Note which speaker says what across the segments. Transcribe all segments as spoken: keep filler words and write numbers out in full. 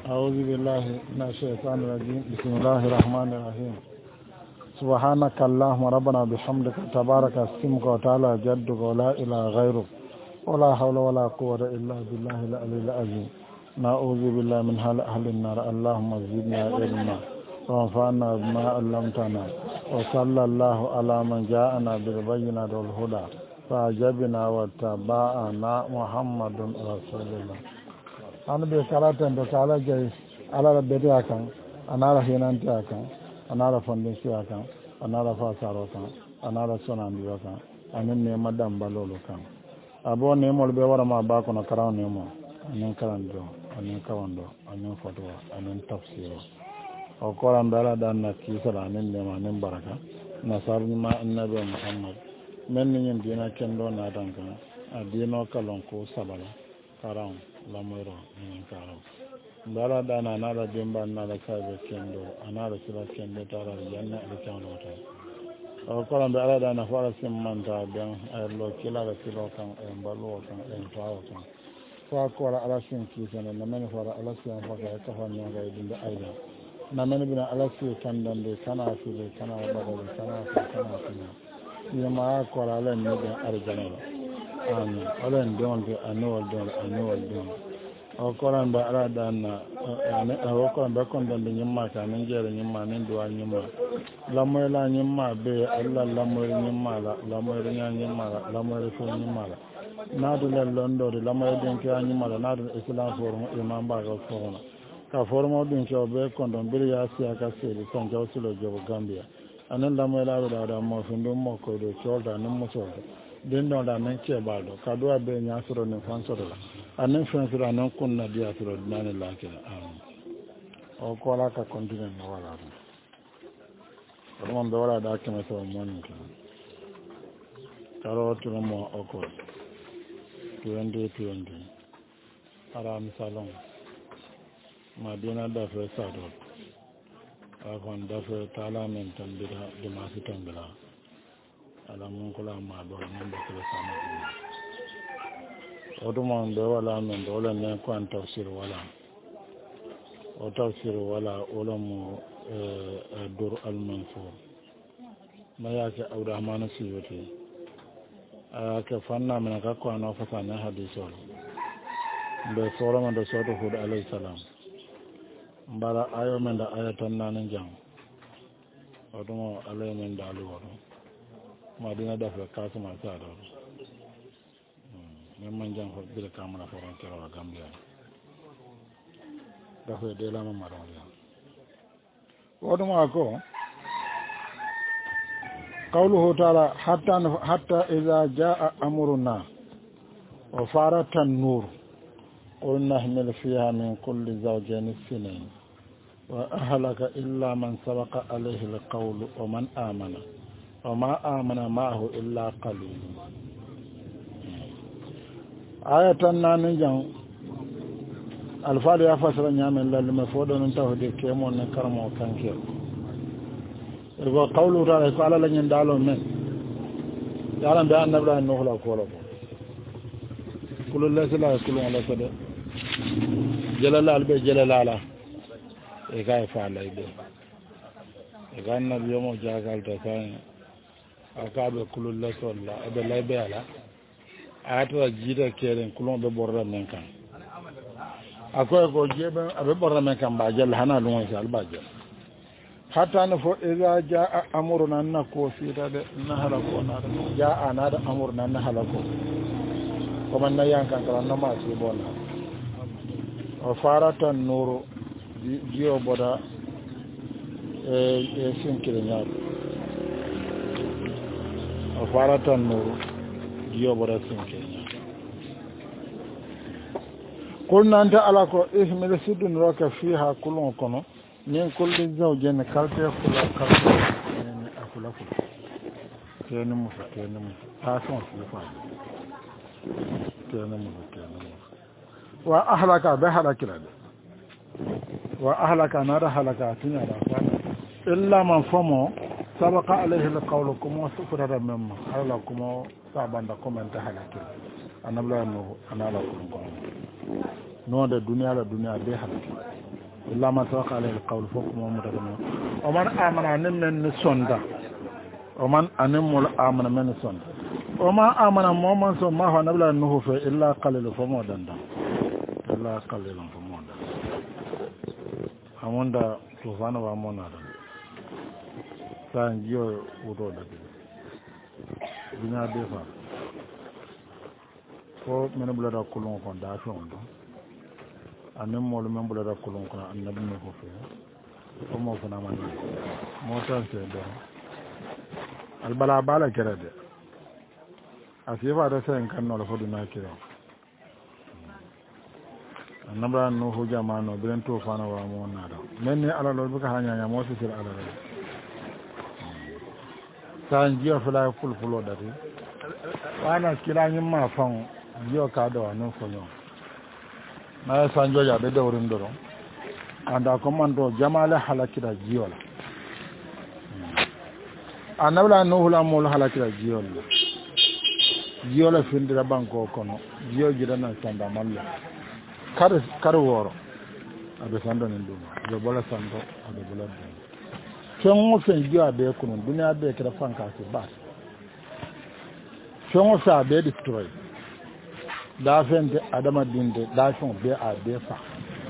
Speaker 1: أعوذ بالله من الشيطان الرجيم بسم الله الرحمن الرحيم سبحانك اللهم ربنا بحمدك تبارك اسمك وتعالى جدك ولا إله غيرك ولا حول ولا قوة إلا بالله العلي العظيم نعوذ بالله من حال أهل النار اللهم زدنا علما وانفعنا بما علمتنا وصلى الله على من جاءنا بالبينات والهدى فأجبنا واتبعنا محمد رسول الله أنا بكراتن بكالا جاي على البدء أكان أنا على هنانتي أكان أنا على فندسي أكان أنا على فاسارو أكان أنا على سوناندي أكان أنا نيما دامبالولو أكان أبو نيمو البيوارا ما باكو نكراو نيمو أنا كراندو أنا كواندو أنا فتوى أنا تفسيرو أو قرآن بلا دانا كيسر أنا نيما نمبركا نصار ما النبي محمد من نين دينا كندو نادانكا دينو كالونكو سبالا كراو lamoro min karo dara dana nara dimba nara kabe kendo anara sila kendo tara yanna alkano ta o ko lambe ala dana fara simmanta ben ay lo kila la kilo kan e mbalo kan e tawo kan fa ko ala sin ki sana na men fara ala sin fa ka ka fa nya ga dinda ayda na men bina ala sin kan dande kana fili kana badal kana kana kana ni ma ko ala ni da arjana amin ala ndonde anol don anol don o koran ba ara dan ane o koran ba kon don nyimma ka nan jere nyimma nan duwa nyimma lamoy la nyimma be alla lamoy nyimma la lamoy nya nyimma la lamoy fo nyimma la nadu le londo de lamoy den ka nyimma la nadu islam forum imam ba ga forum ka forum din ko be kon don bir ya siya ka sele kon jaw sulo jogo gambia anan lamoy la da da mo findo mo ko do solda nan mo solda den don da nan ke ba do ka do be nya soro ne fan soro la anan fen soro anan kun na dia soro dinane la ke am o ko la ka continue no wala ko mon do wala da ke me so mon ko karo to mo o ko twenty twenty ara mi salon ma dina da fe sa do a kon da fe tala men tan bida de ma fi tambila ala mun kula ma do mun da kula sama o do mon do wala men do la ne ko an tafsir wala o tafsir wala wala mu e dur al mansur ma ya ke abdurrahman suyuti a ke fanna men ka ko an fa sana hadiso be sura man do soto hud alayhi salam mbara ayo men da ayatan nan jang o do mo alayhi men da alu wado madina da fa ka kuma sa da men man jang ko bil kamara foran kero gambia da fa de la ma maro ya wodo ma ko qawluhu ta'ala hatta hatta idza jaa amruna wa farata an-nur qulna ihmil fiha min kulli zawjayn ithnayn wa ahlaka illa man sabaqa alayhi al-qawlu wa man amana وما آمن معه إلا قليل آية نانجان الفال يفسر نعمل للمفروض أن تهدي كيمون نكرم وكانكير إذا قولوا تعالى قال لن يندالوا من يعلم بأن نبلا أنه لا قوله كل الله لا يقولون على صدق جلال البي جلال على إيقاء فعل إيقاء إيقاء النبي يوم جاكال تكاين akabe kulul la solla abe laybe ala atwa jida keren kulon be borra men kan akoy ko jebe abe borra men kan ba jall hana lu ngal ba jall hatta na fo iza jaa amruna na ko sita de na halako na jaa na da amruna na halako ko man na yankan kala na ma ci bona o farata nuru jiyo boda e e sinkire nyaado o farata nuru jiyo boda sinkire قلنا أنت على كو إثم السدن روك فيها كلهم كنوا من كل زوجين كالتي كلا كالتي أكلا كلا كيان موسى كيان موسى تاسون سلفا كيان موسى كيان موسى وأهلك بهلك لد وأهلك نار هلك تنيا إلا من فمو سبق عليه القول كما سفر مما على كما سابندكم أنت هلك أنا بلا نو أنا لا كم نو ده الدنيا لا الدنيا ده هلك إلا ما توقع عليه القول فوق ممتدنا ومن آمن أن من سندا ومن أنم آمن من سندا وما آمن مومن سو ما هو نبلا أنه في إلا قليل فمودندا إلا قليل فمودندا أموندا توفانا وامونا سان جيو ورودا بنا دفا ko men bulata kulun ko da fe on do anem mo men bulata kulun ko annabi mo ko fe ko mo fana man mo tan se do al bala bala kerade asifa da sen kan no la fodu na kiro annabra no ho jamano bilen to fana wa mo na do men ni ala lo buka hanya nya mo sir ala do san jiyo fala ful fulo dati wana kila nyi ma fon jiyo ka do no fonyo na san jo ya be do rin do anda komando jamala halakira jiyo la annabla no hula mo halakira jiyo la jiyo la findira banko kono jiyo jidana sanda mallo kar kar woro abe sando ni nduma abe bola sando abe bola nduma fengo fen jiyo abe kono dunia abe kira fanka si bas fengo fa abe destroy da fende adama dinde da fon be abe fa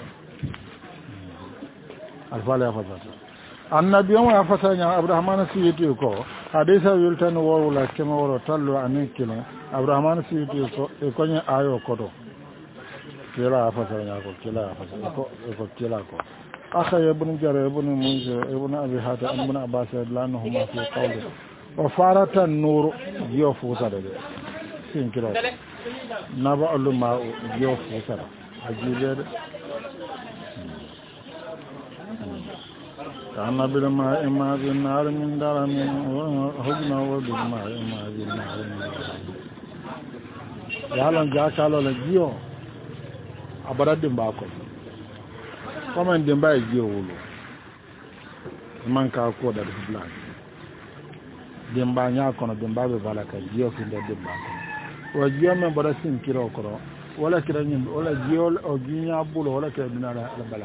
Speaker 1: alfala ya fata annabi wa ya fata nya abrahman siyiti ko hadisa yultan wawla kema woro tallo anin kilo abrahman siyiti ko e ko nya ayo kodo kila fata nya ko kila fata ko ko kila ko akha ibn jara ibn munzir ibn abi hada ibn abbas lanhuma fi qawli wa farata nur yo futa de sin kilo naba ulama yo futa ajibe كان بالماء ما بالنار من درم وهجنا وبالماء ما بالنار من درم يالون جاكالو لجيو abara dimba ko comme dimba e jiyo wulo manka ko da blan dimba nya kono dimba be bala ka jiyo fi de dimba ko o jiyo men boda sin kiro ko wala kira nyim wala jiyo o ginya bulo wala ke dinara ala bala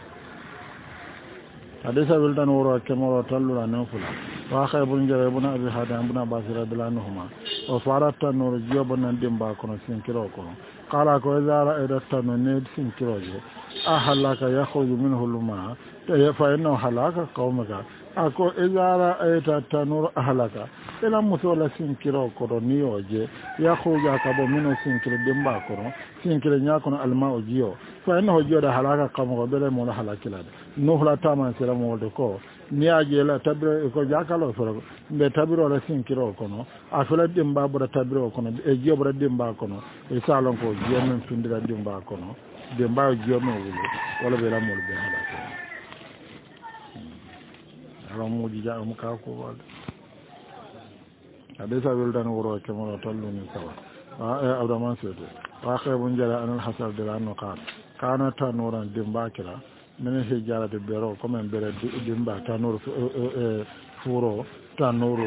Speaker 1: حديث ولدان ورا كما تلوا نفلا واخا ابن جرير ابن ابي حاتم ابن عباس رضي الله عنهما وفارت النور جيبنا ديمبا كون سينكيرو كون قال اكو اذا رايت النور سينكيرو اهلك يخرج منه الماء فانه هلاك قومك اكو اذا رايت النور اهلك ila musola sinkiro koro ni oje ya khuja ka bo mino sinkiro dimba koro sinkiro nya kono alma ojiyo fa ina ojiyo da halaka kamo ko bele mo halakila no hula tama sira mo de ko ni aje la tabiro ko jakalo foro be tabiro la sinkiro kono afala dimba bo tabiro kono e jiyo bo dimba kono e salon ko jiyo men findira dimba kono dimba ojiyo mo wulo wala be la mo be halaka ala mo ji ja mo ka ko wala حديث ولدان وروا كما تلوني سوا عبد الرحمن سيدي واخر بن جرى ان الحسن دلانو قال كان تنورا دمباكرا من الحجاره بيرو كما بير دمبا تنور فورو تنور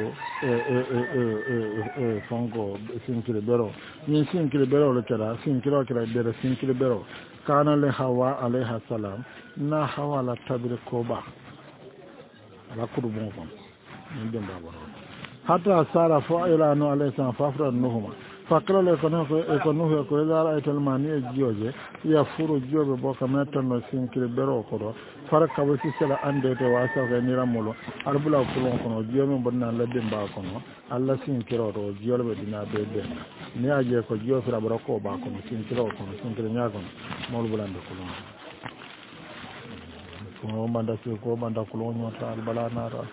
Speaker 1: فونغو سينكري بيرو من سينكري بيرو لكلا سينكرو كلا بير سينكري بيرو كان لحوا عليها السلام نا حوا لا تبر كوبا على قربون من دمبا بيرو حتى صار فائل انه عليه السلام فافر النهما فقال لكنه يكونه يقول اذا رايت الماني جوجه يفور جوجه بوكا متن سينكري برو كرو فرق وسي سلا اندته واسا غنيرا مولو اربلا كلون كنو جيوم بدنا لدين با كنو الله سينكرو رو جيول بدنا بيبه ni aje ko jiyo fira barako ba ko sinkiro ko sinkiro nya ko mol bulande kulon ko manda ko manda kulon nyota albala nara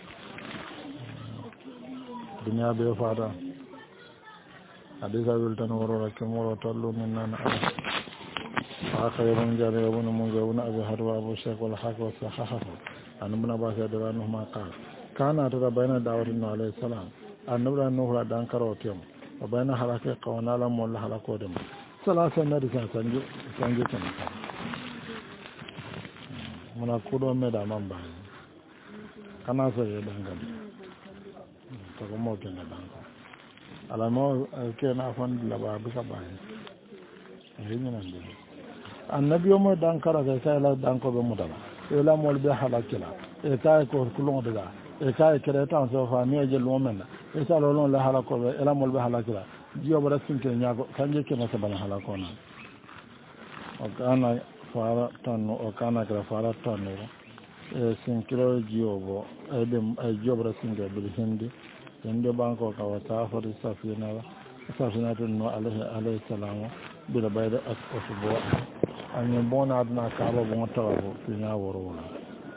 Speaker 1: dunia be fada hadisa wiltan woro ke moro tallu min nan akhiran jare ibn munzabun abi harwa abu shaykh wal haq wa sahahahu an ibn abbas radhiyallahu ma qala kana tara bayna dawrin alayhi salam annabra nuhra dan karotem wa bayna halaka qawana lam wal halako dem salasa nadi san sanju sanju tan muna kudo me da mamba kana so ye dangal to ko mo ke na dangal ala mo ke na fon la ba bi ka ba ni ni nan de annabi o mo dan kara ga sai la dan ko be mudala e la mol be halakila e kay ko kulon daga e kay kere tan so fa ni je lo men e sa lo lon la halako be e la mol be halakila jiyo bara sinke nyago kanje ke na sabana halako na o kana fara tan o kana kra fara tan e sinkiro jiyo bo e be e jiyo bara sinke be hindi yende banko ka wata fa safina safina tun no alaihi alaihi salamu bila bayda ak osbo ani bona adna kaaba bo tawafu finya woro wala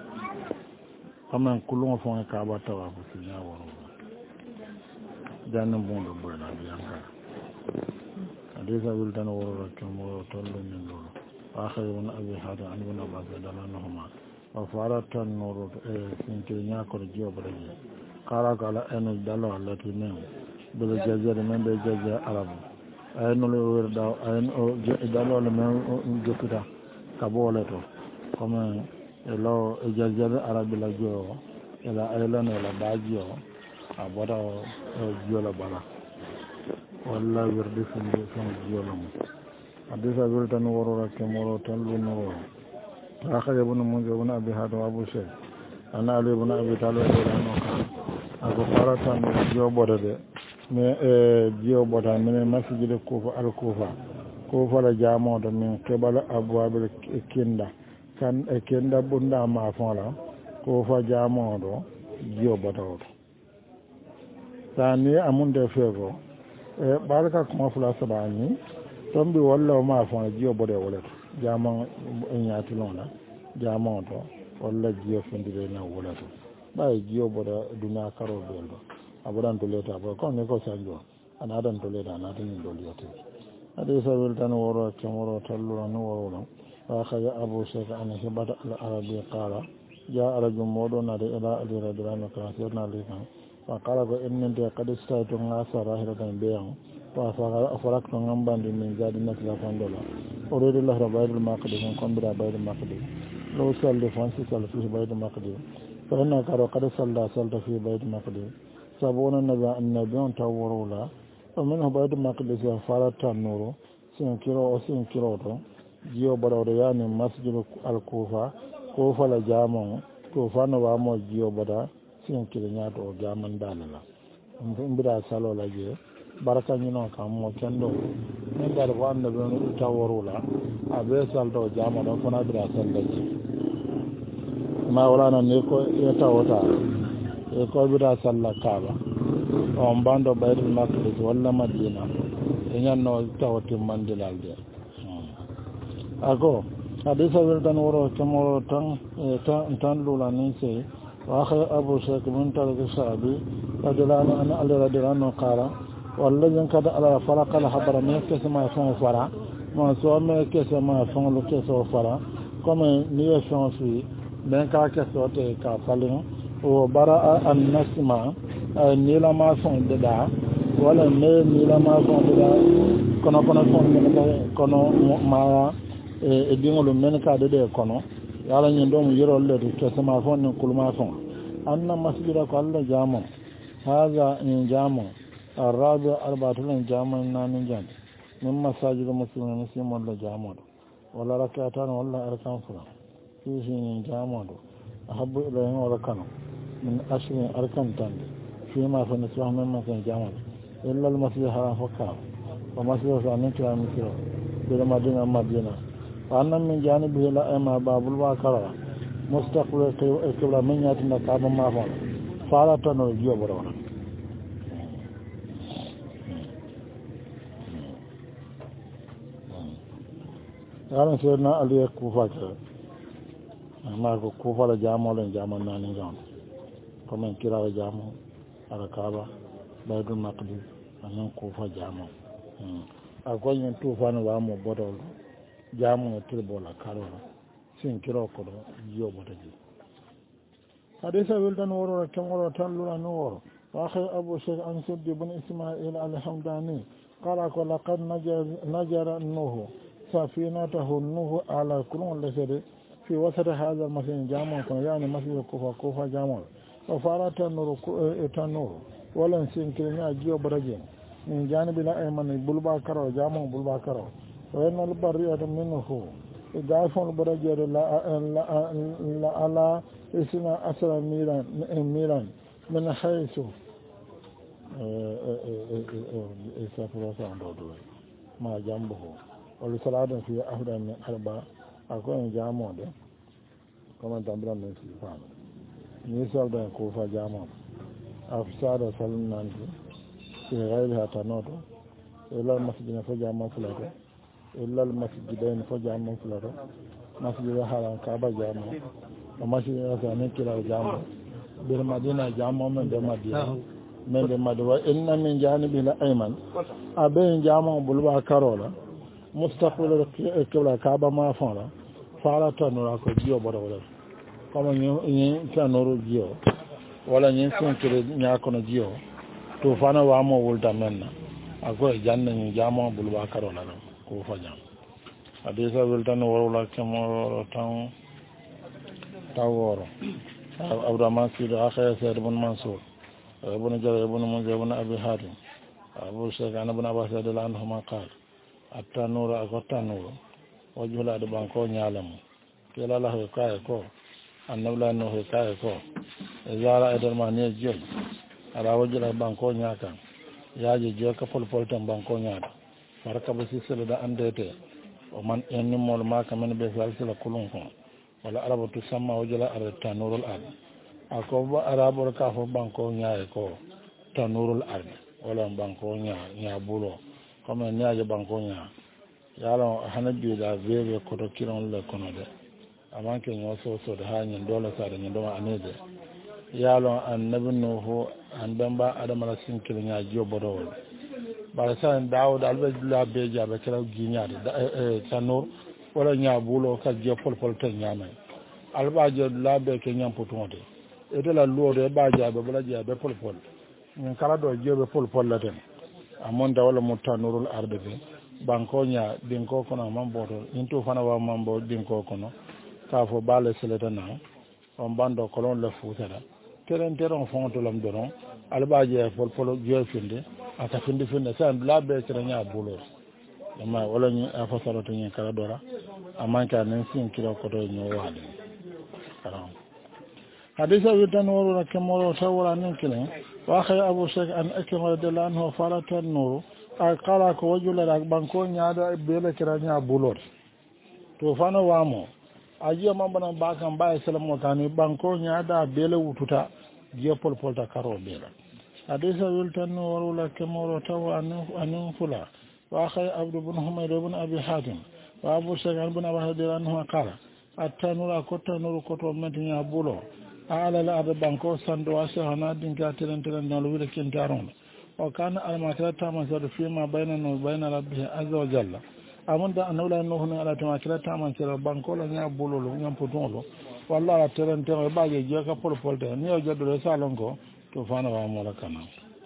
Speaker 1: kamen kulungo fon kaaba tawafu finya woro wala janna bondo bona bianka adisa wildan woro kamo tollo min lolo akhirun abi hada an ibn abbas dalanahuma wa faratan nuru e sinke nyako jiyo baraje kala kala eno dalo allati men bila jajjere men be jajja arabu ayno le werda ayno dalo le men jopita kabole to comme elo jajjere arabu la jo ela aylan ela bajo abara jola bala walla werdi findi fon jola mo adisa wiltan woro rakemoro tan luno akhaya ibn munzir ibn abi hadu abu shay ana ali ibn abi talib radhiyallahu anhu ako farata no jobode de me e jobota men masjid kufa al kufa kufa la jamodo min kebala abwabil kinda kan e kinda bunda ma fola kufa jamodo jobota o tani amunde fego e baraka kuma fula sabani tombi walla ma fona jobode wala jamo nyati lona jamodo walla jiyo findire na wala to bay jiyo boda duna karo beldo abudan to leta ba ko ne ko sanjo anadan to leta anadan do leta ade so wel tan woro kemoro tallu no woro no wa khaya abu shaykh an hibata al arabi qala ja araju modo na de ila ali radhiyallahu anhu na likan wa qala ba inna de qad istaytu ngasa rahiratan bayan wa faraktu ngambandi min jadi nakla fandola uridu allah rabbul maqdis kon bida baydul maqdis law salli fansi salli fi baydul maqdis فإن كارو قد صلى صلى في بيت المقدس سبون النبي النبي توروا ومنه بيت المقدس فارت النور سين كيلو او سين كيلو تو جيو برو يعني مسجد الكوفة كوفة لجامو كوفة نوامو جيو برا سين كيلو نياتو جامن داللا مبدا سالو لاجي baraka ñino kam mo kendo min dar ko ande be no taworula abe saldo jamo don fona bira sallaji ma wala na ne ko eta wota e ko bira salla kaaba on bando baydul maqdis wala madina e ñanno tawti mandilal de ago hadisa wel tan woro kamo tan tan tan lula ni se wa khay abu shaykh min tarika sahabi radhiyallahu anhu ala radhiyallahu anhu qala والذي كاد على فرق الحبر من كسما فون فرا ما سو ما كسما فون لو كسو فرا كما ني فون في من كا كسو تي كا فالين او برا النسما ني لا ما فون ددا ولا ني ني لا ما فون ددا كنا كنا فون كنا ما e dingolo men ka de de kono yala nyi ndom yiro le de kessama fon ni kulma fon anna masjida ko Allah jamo haza in jamo الرابع أربعة جامع نان جام من مساجد المسلمين مسلم ولا جامع ولا ركعتان ولا أركان فلا فيه جامع أحب إليهم وركانه من أشر أركان تان فيما في نسوه من مكان جامع إلا المسجد الحرام فكار ومسجد ثاني كلام مثله بالمدينة مدينة وأن من جانبه لا إما باب الواقرة مستقبل القبلة من يأتينا كعبا ما فعل فعلت نرجو برونه yaran sai na aliya kufa ke amma ko kufa da jamo len jamo na ni gon kuma kira da jamo alkaba baydul maqdis anan kufa jamo akwai yin tufa na ba mu bodol jamo ne turbola karo sin kiro ko do jiyo boda ji hadisa wildan woro kan woro tan lura no woro wa khay abu shaykh an suddi ibn isma'il al-hamdani qala ko laqad najara nuhu سفينته النوح على كل لسد في وسط هذا المسجد جامع يعني مسجد كوفة كوفة جامع وفارت النور النور ولن سينكرني أجيو برجين من جانب الأيمن بلباكر جامع بلباكر وإن البرية منه idafon barajeeɗo la ala isna asara miran miran min haysu safrosan ɗo ɗo ma jambo ko walla salaɗum fi afdan min arba ako en jamode comment tambiran men si faano ni solda en kuufa jamode afsada salnanti fi gayri ha tanoto ilal masjidina fo jamon fulato illal masjidain fo jamon fulato masjida haran kaba jamon o masjida ne kila jamon bir madina jamon men de madina men de madina inna min janibi la ayman abe jamon bulba karola mustaqbil kibla kaba ma fala fala tanura ko jiyo bodo wala comme ni tanuru jiyo wala ni sen kire nyakono jiyo to fana wa mo wulta menna ago janna ni jamo bulba karola ko fajam hadisa weltan wala kemo tan taworo abdurrahman sidi akhaya sayyid ibn mansur ibn jarir ibn munzir ibn abi hatim abu shaykh ibn abbas radhiyallahu anhu ma qala at-tanuru agotanuru wajula de banko nyalamu kala la ko kay ko annabla no ko kay ko zara edal ma ne jol ala wajula banko nyaka yaaji joka pol pol tan banko nyaata faraka ba sisele da andete o man en mol ma kamen be salsila kulun ko wala arabatu samma wajula at-tanurul ard ako ba arabo ka fo banko nyaaye ko tanurul ard wala banko nyaa nyaa bulo comme nyaaje banko nyaa yalo hanabi da veve ko to kiron le kono de amanke nyo so so de hanyen dole sa de ndo anede yalo annabi no ho an bamba adama la sinkil nya jobodo wol bara sa daawud albajula be jabe kala giñaade e tanur wala nya bulo ka je pol pol te nyama albaje labe ke nyam potonde e de la lode ba jabe bala jabe pol pol min kala do jebe pol pol la den amonda wala mutanurul arde be banko nya dinko kono mamboto into fana wa mambo dinko kono ka fo bale seleta na on bando kolon le futala teren teron fonto lam doron albaje pol pol je finde ata finde finde san labe tere nya bulo ma wala ni afasaro to nyen kala dora amanka nen sin kilo ko to nyo wade karam hadisa witan woro kamoro tawra nen kilen wa khay abu shaykh an akram radhiyallahu anhu faratan nuru a kala ko wajula da banko nyaada bele kira nya bulor to fana wamo ajiya mambana bakan baye salamo tani banko nyaada bele wututa je pol pol ta karo bela hadisa wiltan warula kemoro taw anu anu fula wa khay abdu ibn humayr ibn abi hatim wa abu shaykh ibn abi hadir anhu qala at-tanura kotanuru koto metinya bulo ala la ada banko sando wasa hana dinka telen telen no wile kintaron o kana almakira tama sadu fima bainana wa baina rabbih azza wa jalla amunda anawla no hono ala tamakira tama sira banko la nya bololo nyam potolo walla teren teren baaje je ka pol pol de ni o jaddo salongo to fana wa mola kana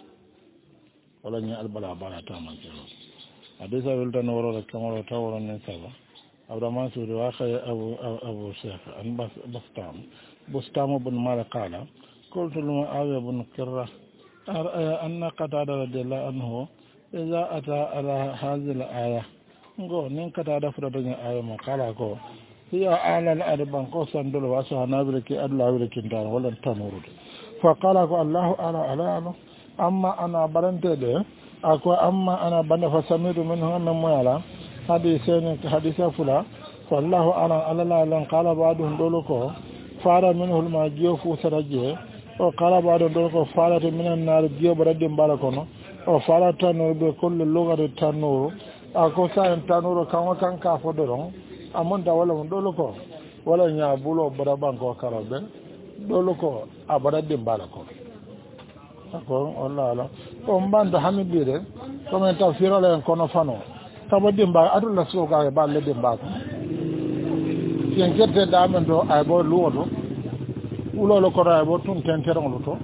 Speaker 1: wala nya albala bara tama sira hadisa welta no woro kamaro tawro nen sala abdurrahman sudi wa khay abu abu shaykh an bas bastam bustam ibn malik qala qultu lahu awi ibn qirra أن قتادة رضي الله عنه إذا أتى على هذه الآية ngo nin Qatada fudadanya aya ma kala ko hiya ala al-arban ko sandul wasa nabi ke Allah wala kintan wala tanurud fa qala ko Allah ala ala amma ana barante de ako amma ana banda fa samidu minhu anna muala hadisen hadisa fula wallahu ala ala lan qala ba'dun dolo ko fara minhu al-majiyo fu saraje o kala baado do ko falata minan nar jiyo barade mbala kono o falata no be kullu lugati tanuru ako sa en tanuru kan kan ka fodoron amonda wala mon dolo ko wala nya bulo bara banko karabe dolo ko abarade mbala ko ako wala o mbanda hamibire ko men tafsiro la kono fano tabade mba adula so ga ba le de mba ko yen kete da men do ay bo luoto ulolo ko ray bo tum tenteron luto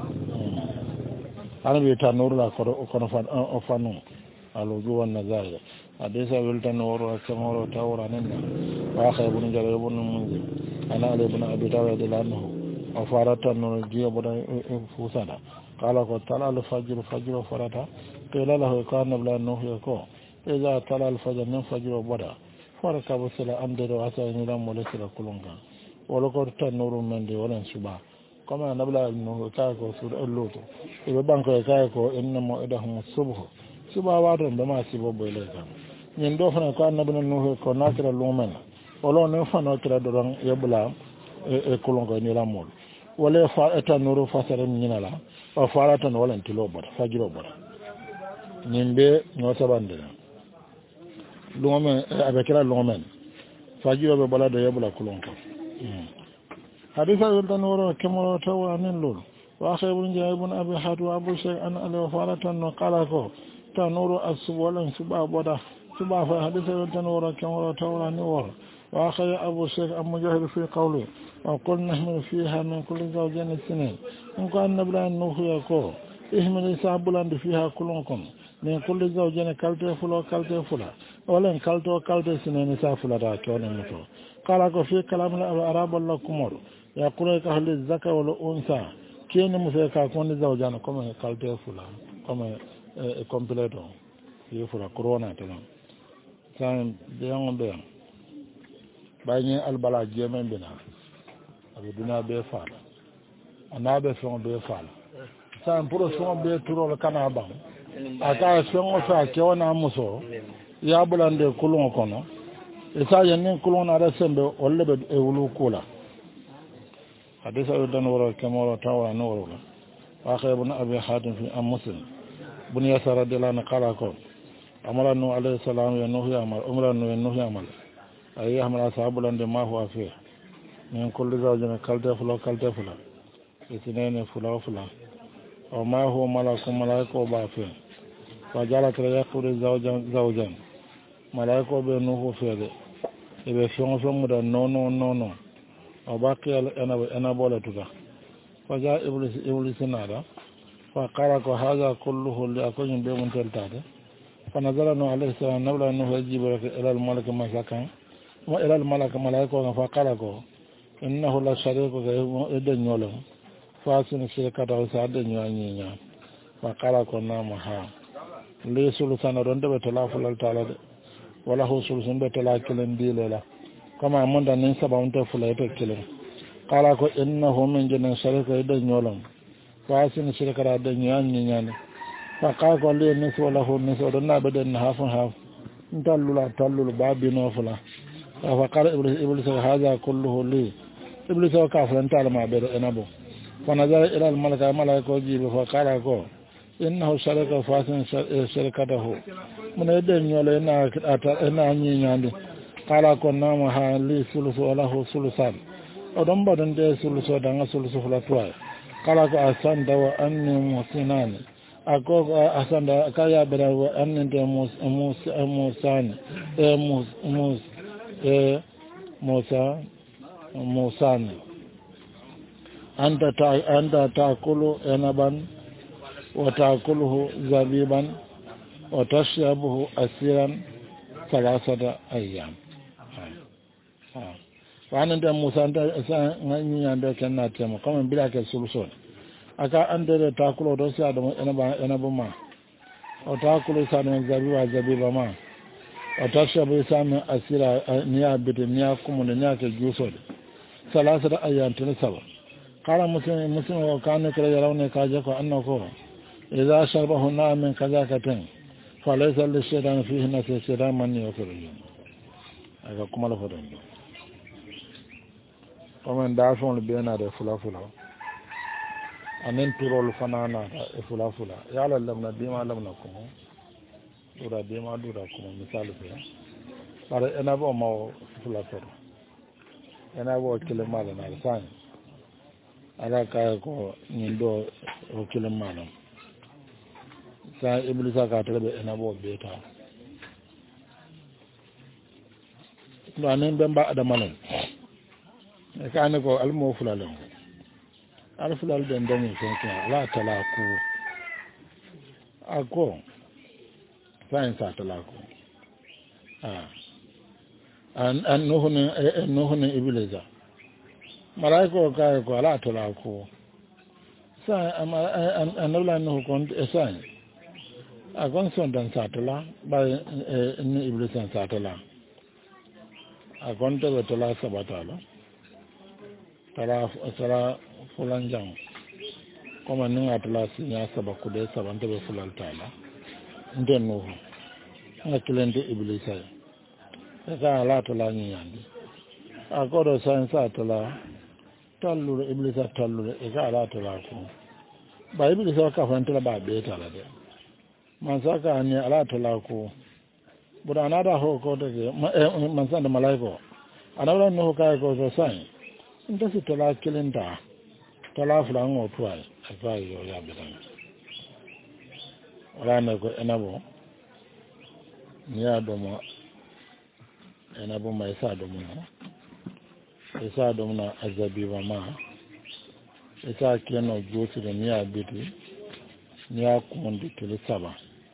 Speaker 1: ana bi tanur la ko ko fan o fanu alo ju wan nazaya adesa weltan woro samoro tawra nenna wa khaybun jare ibn munzir ana ali ibn abi dawud anhu o farata no jiyo boda fusada qala ko tala al fajr fajr farata qila lahu kana bla nuhu ko iza tala al fajr min fajr boda fara ka bo sala amdero asa ni ram mo le sala kulunga wala ko tan nuru mende wala suba kama nabla no ka ko sur alluto e be banko ka ko inna mo idahum subhu suba wa don be ma sibo boyle kan nyen do fana ko annabna no ko nakira lumen wala no fana kira do ran yebula e kulunga ni ram mo wala fa eta nuru fasara ni nala o fara tan wala tilo bot fajiro bot nimbe no sabande lumen abekira lumen fajiro be bala do yebula kulunga حديث التنور كما توا نلول واخر بن جابر بن ابي حاتم ابو شيخ ان الوفاره قال كو تنور السبول سبا بودا سبا حديث التنور كما توا نور واخر ابو شيخ ام مجاهد في قوله وقل نحمل فيها من كل زوجين اثنين ان كان نبلا نوح يكو احمل سابلند فيها كلكم من كل زوجين كالته فلو كالته فلا ولا كالته كالته سنين سافلا دا كون متو قال كو في كلام العرب لكم يقول لك هل الزكاة ولا أنثى كين مسيكا كون زوجان كما كالته فلا كما كومبليتو يفلا كورونا تمام كان بيان بيان باين البلا جيمن بنا ابي دنا بي فال انا be fon be fal san pour son be turo kana ba aka son fa ke wana muso ya bulande kulon kono e sa yanin kulon na sembe olle be e wulu kula hadisa dan woro kemoro tawa no woro wa khaybun abi hatim fi am muslim bun yasar radiyallahu anhu qala ko amara nu alayhi salam ya nuhu ya amal umra nu nuhu ya amal ay amara sahabulande ma huwa fi min kulli zawjin kalta fula kalta fula itinene fula fula o ma huwa malakum malaiko ba fi wa jala kala yaqulu zawjan zawjan malaiko be nuhu fede e be fion fion mu da no no no no o baqi al ana ana bola tuga fa ja iblis iblis nada fa qala ko hada kulluhu li akun be mun teltade fa nazara no alayhi salam nabla no wajibu ila al malak masakan wa ila al malak malaiko fa qala ko innahu la shariku ede nyolo fasin shirkata o sa de nyanyi nya fa qala ko na ma ha li sulusan ronde be to la fulal taala de wala hu sulusun be to la kilen dilela kama mun da nin saba mun to fulay to kilen qala ko innahu min jana shariku ede nyolo fasin shirkata de nyanyi nya fa qala ko li nis wala hu nis o na be den hafun haf ndallula tallul babino fula fa qala iblis iblis hadha kulluhu li iblis o ka flan tal ma be enabo fa nazara ila al malaka malaka jibe fa qala ko innahu sharaka fasin sharikatahu mun yadda nyolo ina ata ina nyinyande qala ko nama ha li sulusu wala hu sulusan o don badon de sulusu danga sulusu fula toy qala ko asanda wa anni musinan ako asanda kaya bera wa anni de mus mus musan e mus mus e musa musani anta ta anta taakulu enaban wa taakuluhu zabiban wa tashrabuhu asiran thalathata ayyam wa anta musa anta sa ngani anda kenna temo kama bila ke solution aka andere taakulu do sa do enaba enabuma o taakulu sa do zabiba zabiba ma o tashrabu sama asira niya bide niya kumun niya ke jusode salasata ayyan tun saba qala muslim muslim wa kana kala yarawne kaje ko annako idza sharbahu na min kaza katan fa laysa li shaytan fihi nasi shaytan man yakuru aga kuma la fodan kuma da fon be na da fula fula anen turol fanana e fula fula ya la lamna bima lamna ko dura bima dura ko misal be para ena bo ma fula fula ena bo kile mala na san ala ka ko nindo o kile mala sa iblisa ka tele ena bo beta no anen be mba adamanen e ka ne ko almo fulalo al fulal den den so ko la tala ku ako fain sa tala ku ah an an nuhun nuhun iblisa malaiko ka ko ala tala ku sa an anula no ko sa a gon son dan sa tala ba ni iblisa sa tala a gonta be tala sabatala tala tala fulan jang kuma nin atala sinya sabaku de sabanta be fulal tala nden no ha kilende iblisa ka ala tala ni yandi a godo san sa tala tallure iblisa tallure e ka ala tala ko ba iblisa ka fantala ba be tala de man saka ni ala tala ko buda anada ho ko de man san da malaiko anawra no ka ko so sai inda su tala kilenda tala fulan o tuai akai yo ya bidan rana ko enabo ni adomo enabo mai sa domo isa domo na azabi wa ma isa keno gosi da ni abiti ni akundi tele saba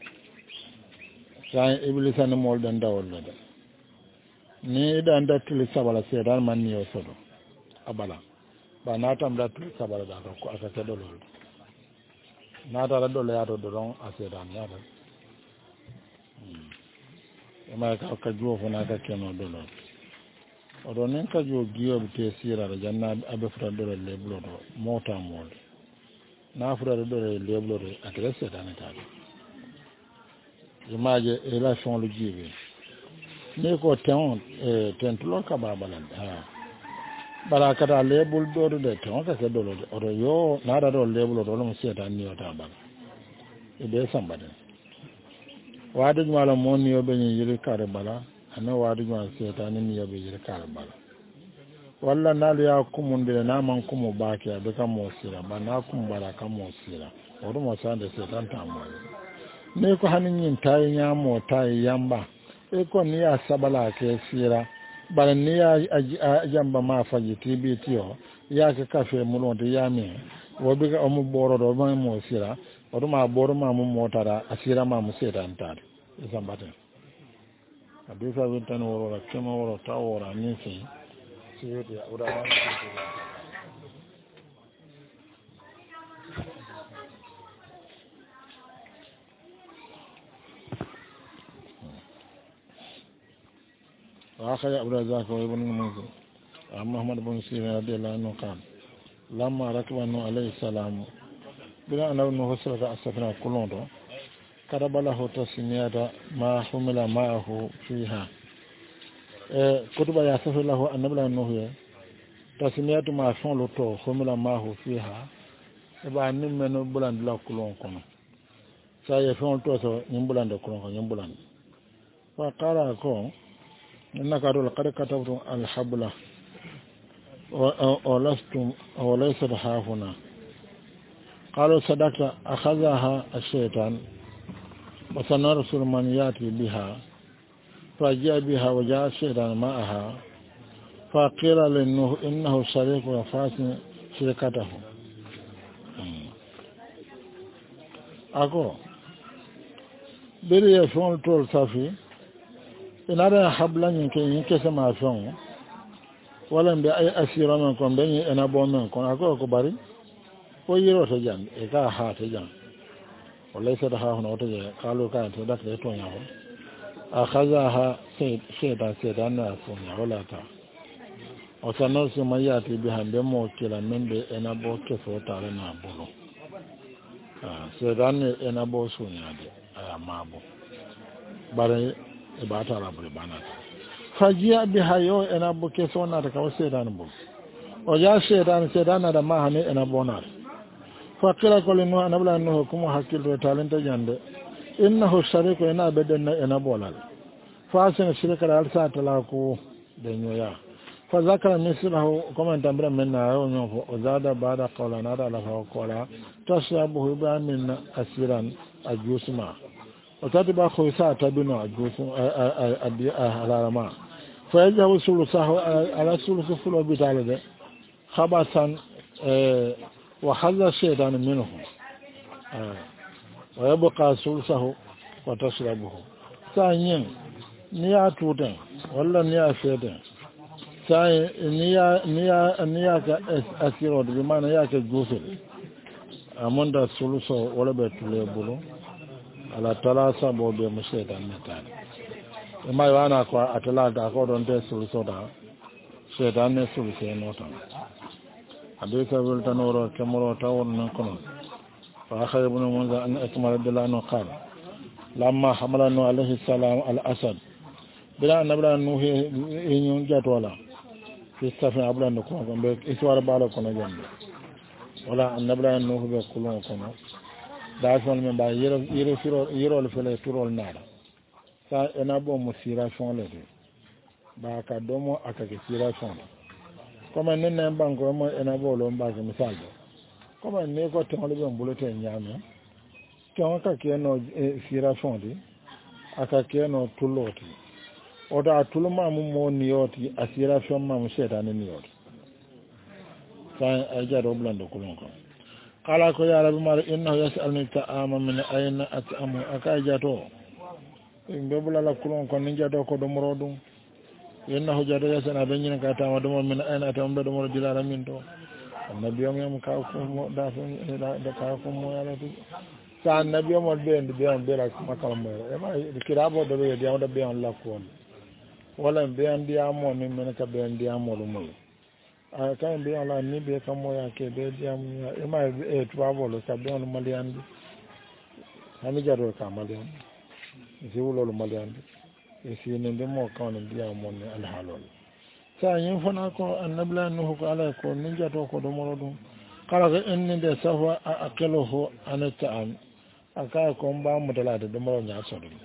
Speaker 1: sai iblisa ne mol dan dawol da ni da anda tele saba la se dan man ni o sodo abala ba na tam da tele saba da ko aka ke dolo na da dolo ya do don ase dan ya da ma ka ka jo fona ka keno dolo odo nen ka jo giyo be sira da janna abe fra dolo le blo do mota mol na fra dolo le blo do adresse dan ta imaje relation lu jibe ne ko ten eh ten tulo ka babalan ha bala kada label do do de ton ka ke do do odo yo na da do label do lo se ta ni o ta bala e be sambade wadu mala mon ni obe ni yiri kare bala ana wadu ma se ta ni ni obe yiri kare bala walla na ya kumunde na man kumu baki abe ka mo sira ba na kum bala ka mo sira odo mo sa de se tan ta mo ne ko hanin yin tayi nyamo tayi yamba e ko ni ya sabala ke sira bala ni ya jamba ma faji tibitiyo ya ka kafe mulon de yami wo bi ga omu boro do ma mo sira o do ma boro ma mu motara asira ma mu seta antare e sambate abi fa wintan woro la kema woro ta wora ni fi siyoti ura wan وآخر أبو رزاق وابن المنذر عن محمد بن سيرين رضي الله عنه قال لما ركب نوح عليه السلام بلا أن ابن فسرة السفينة كلهم كتب له تسمية ما حمل معه فيها كتب يصف له أن ابن نوح تسمية ما حمل معه فيها إبا نمن بلند لا كلهم كنا سيفون توسو نبلند كلهم نبلند فقال لكم إنك أقول قد كتبتم الحبلة ولستم وليست ها هنا قالوا صدقت أخذها الشيطان وسنرسل من يأتي بها فجاء بها وجاء الشيطان معها فقيل للنوح إنه شريك وفاسن شركته أقول بلي يفعل طول صافي inara habla nyinke nyinke sama fon wala mbe ay asira men kon benyi ena bo men kon ako ko bari ko yiro to jan e ka ha to jan wala sa da ha hono to je kalu ka to da to nya ho akhazaha sai sai da sai da na fon ya wala ta o sano su mayati bi hande mo kila membe ena bo ke so ta na bolo ah sai da ne ena bo su nya de aya mabo bare e bata rabul bana fajiya bi hayo ena buke sona da kawo sedan bu o ya sedan sedan da ma hane ena bonar fa kila ko linu anabla no kuma hakil do talenta jande innahu shariku ina bedan ena bolal fa san shirka al sa talako da nyoya fa zakara mislahu kuma tambra menna yo nyo o zada bada qawlana da la qawla tashabuhu bi min asiran ajusma وتتبع خيسات بنا عجوز على رماء فيجب سلسه على سلس فلو بتالده خبثا وحذ الشيطان منه ويبقى سلسه وتشربه ثانيا نيا توتن ولا نيا شيطان ثانيا نيا نيا نيا كأسيرود بمعنى يا كجوسل أماندا سلسه ولا بتلي بلو ala talasa bo be musaitan metan mai wana ko atala da ko don te sul soda shedan ne sul se nota hadisa wil tanoro kemoro tawon nan kono fa akhar ibn munza an akmal bilano qala lamma hamalanu alayhi salam al asad bila nabla nuhi inyon jatola fi safi abla no ko be iswar bala kono jande wala nabla nuhi be kulon kono da fon men ba yero yero firo yero le fele turol nada sa ena bo mo sira fon le de ba ka domo akake sira fon comme ne ne banko mo ena bo lo mba ke misal do comme ne ko to le be mbulote nyame to ka ke no sira fon de akake no tuloti oda tuluma mu mo niyoti asira fon ma mu sheda ne niyoti sa aja do blando kulon ko kala ko ya rabbi mar innahu yas'aluni ta'ama min ayna at'amu akajato imbe bulala kulon ko ni jato ko do morodum innahu jato yasana be nyin ka tama do min ayna at'amu be do moro dilala min to annabiyam yam ka ko mo da so da ka ko mo yala to sa annabiyam mo be ndi be on be la makal mo e ma kirabo do be di awda be on la ko wala be andi amo min men ka be andi amo lo mo a kan be ala ni be kam mo ya ke be diam e ma e tuabo lo sa be on maliandi hani jaro ka maliandi si wulo lo maliandi e si ne de mo kan diam mo ne al halol sa yin fana ko annabla no ko ala ko ni jato ko do mo dum kala ko en de safa akelo anata an aka ko mba mo dala de mo nya so do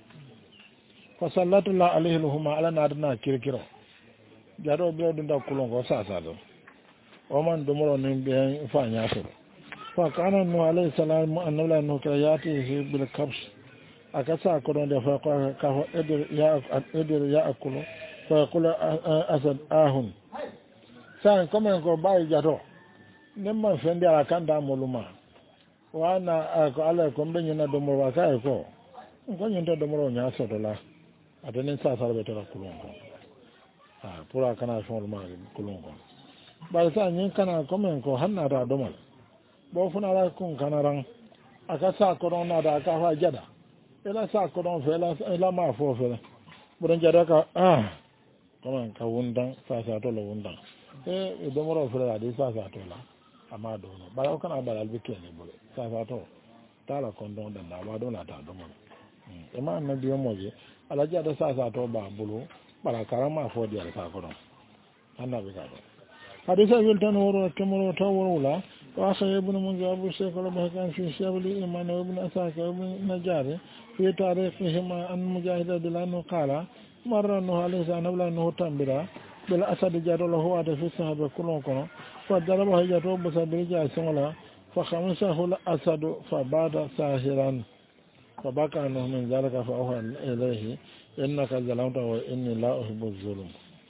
Speaker 1: fa sallatu la alayhi huma ala nadna kirkiro jaro be do nda kulon ko sa sa do o man do mo ne be fa nya so fa kana no alayhi salam annabla no ka yati bil kabs akasa ko don de fa ko ka edir ya edir ya akulo fa kula asad ahun sa ko men ko bay jato nemma fendi ala kanda moluma wana ko ala ko be nyina do mo wa ka ko ko nyinta do mo nya so do la adenen sa sa be to kulon ko ah pura kana fon ma kulon ko ba sa nyin kana ko men ko hanna da do mal bo funa la kun kana ran aka sa ko don na da aka fa jada ela sa ko don fe la ela ma fo fe bu don jada ka ah ko men ka wundan sa sa to lo wundan e do mo ro fe la di sa sa to la ama do no ba ko kana ba al bike ni bo sa sa to ta la kon don da ba do la ta do mo e ma na bi mo je ala jada sa sa to ba bulu bara karama fo di ala ka ko don annabi ka do hadisa wil tan woro kemoro tawrula wa akhay ibn munzir abu shaykh al-bahkan fi shabli iman ibn asaka ibn najar fi tarikihima an mujahid bilanu qala marra no alayhi sanabla no tambira bil asad jadolo huwa da fi sahaba kulon kono fa daraba hajato busa bilja sangala fa khamsahu al-asad fa bada sahiran fa baka no min zalika fa awha ilayhi innaka zalamta wa inni la uhibbu az-zulm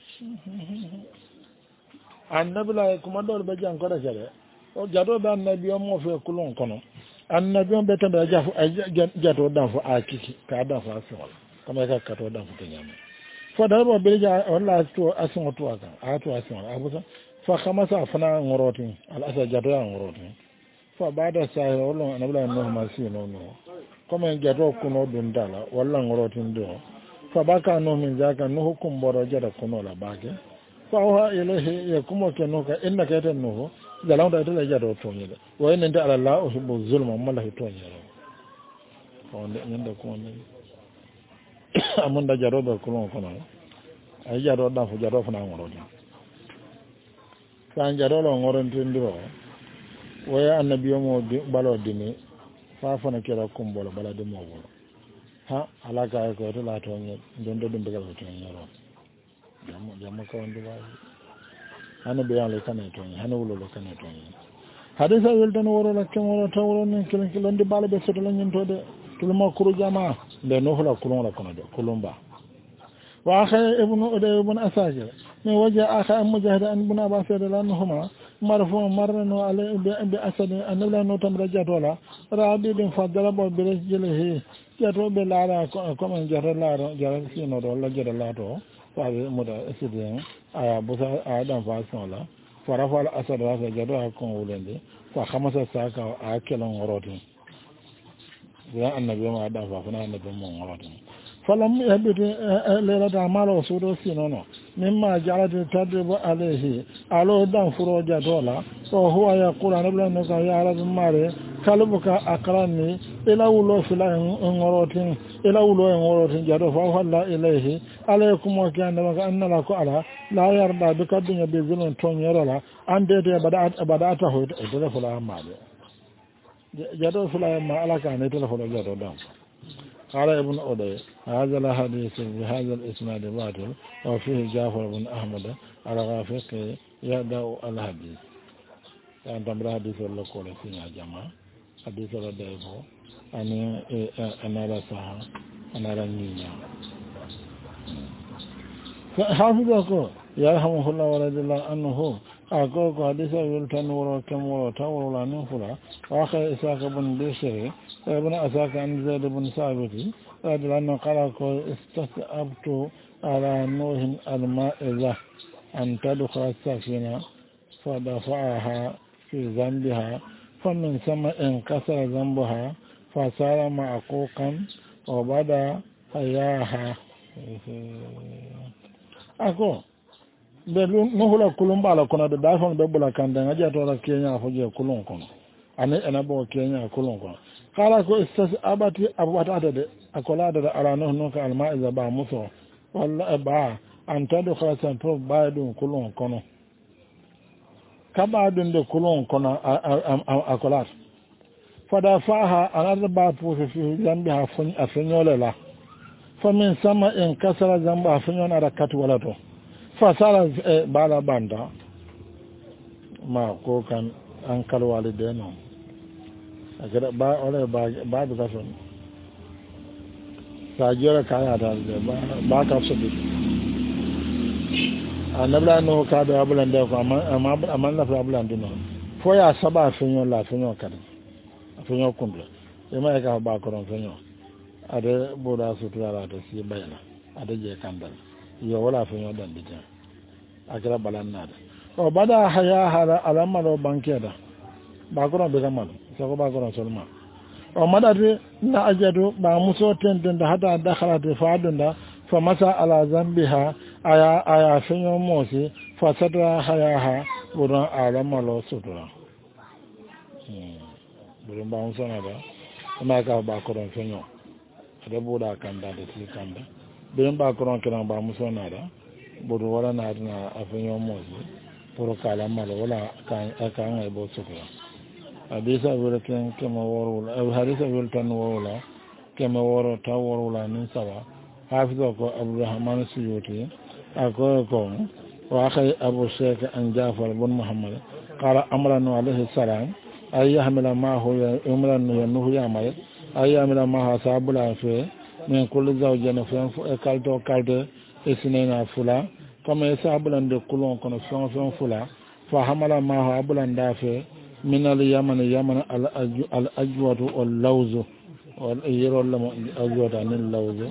Speaker 1: annabila kuma dol be jan ko da jare o jado be annabi o mo fe kulon kono annabi on be tambe jafu jato dan fo akiki ka dan fo asol kama ka kato dan fo kenyama fo da bo be ja wala to asun to aka a to asun abusa fa khamasa fana ngorotin al asa jato ya ngorotin fa bada sai wala annabila no ma si no no kama jato kuno dun dala wala ngorotin do fa baka no min zaka no hukum boro jada kuno la bake فهو إليه يكون كنوكا إنك يتنوه زلام دا يتلا جادو توني دا وإن انت على الله أحب الظلم ما له توني دا فهو نند كون أمون دا جادو دا كلون كنا أي جادو دا فو جادو فنا ngoro دا كان جادو لو ngoro ntindiro ويا النبي مو بالو ديني فافنا كلا كومبolo bala de mo bolo ha alaka ko to la tوني ndondo dum begal tوني ro jamu jamu ko wonde wawi hana be yalla kana to hana wulo lo kana to hadisa weldan woro la kemoro tawro ni kilen kilen di balbe soto la nyin to de kilmo kuru jama de no hola kulon la kono de kulumba wa akha ibnu uday ibn asajir ni waja akha mujahid an ibn abbas radhiyallahu marfu marranu ala bi asad an la no tamra jatola rabi bin fadala bo bi rajlihi jato be lara ko man jara lara jara sino do la jara la to fa moda esidien aya busa adam fa sola fara fa asad wa jado ha kon wulende fa khamasa saka a kelon ngoroti ya annabi ma adam fa fana annabi mo ngoroti falam yabiti lelata malo sudo sinono mimma jalati tadribu alayhi alo dan furoja dola o huwa yaqulu anabla no ka ya rab mare kalbuka akrani ila wulo fila ngorotin ila wulo ngorotin jado fa walla ilayhi alaykum wa kana wa anna la ko ala la yarda bi kadunya bi zulun ton yorola ande de bada bada ta hoyto e dole fula male jado fula ma ala ka ne dole fula jado dan قال ابن أودي هذا الحديث بهذا الإسناد باطل وفيه جعفر بن أحمد على غافق يدعو الحديث يعني تمر حديث الله قول فينا جماعة حديث الله دايفو أنا أنا رسها أنا رنينا حافظكم يرحمه الله ورد الله أنه أقول حديث يلتن ورا كم ورا تور ولا نفلا وآخر إسحاق بن بشير ابن أساك عن زيد بن ثابت رضي الله عنه قال استثأبت على نوح الماء ذا أن تدخل السفينة فدفعها في ذنبها فمن ثم انكسر ذنبها فصار معقوقا وبدا حياها أقول belu no hula kulumba ala kona de dafon be bula kanda ngaja to la Kenya foje kulun kono ane ena bo Kenya kulun kono kala ko istas abati abata de akola de ala no no ka alma iza ba muso walla ba anta do khasan to ba dum kulun kono kaba dum de kulun kono akola fada faha anada ba pu fi zambi ha fun afenyola la famin sama en kasara zamba afenyona rakatu wala to fasara bala banda ma ko kan an kalwali de no agada ba ole ba ba da son sajira kaya da ba ba ka so bi anabla no ka da abulan da ko amma amma la fa abulan dino fo ya saba finyo la finyo kada finyo kumble e ma ka ba ko ron finyo ade boda su tuara to si bayana ade je kandal yo wala finyo dan dita akira balannada o bada haya hala alama do bankeda ba ko be kamal so ko ba ko solma o madade na ajadu ba muso tenden da hada dakhala de fadunda fa masa ala zambiha aya aya finyo mosi fa sadra haya ha buran alama lo sutura hmm buran ba unsa na da ma ka ba ko ron finyo da boda kanda da ti kanda buran ba ko ron kana ba muso na da bodo wala na na afanyo mozi poro kala malo wala kan kan ay bo sokla hadisa wala ken kema woro la hadisa wala tan wala kema woro ta woro la nin sawa hafizo ko abdurrahman suyuti ako ko wa akhay abu shaykh an jafar ibn muhammad qala amranu alayhi salam ay yahmila ma huwa umran yanuhu yamal ay yahmila ma sabula fi min kulli zawjin fa kalto kalto esinena fula kama yasa abulande kulon kono fon fon fula fa hamala ma ha abulanda fe min al yaman yaman al al ajwadu wal lawzu wal yiro lam ajwada nil lawzu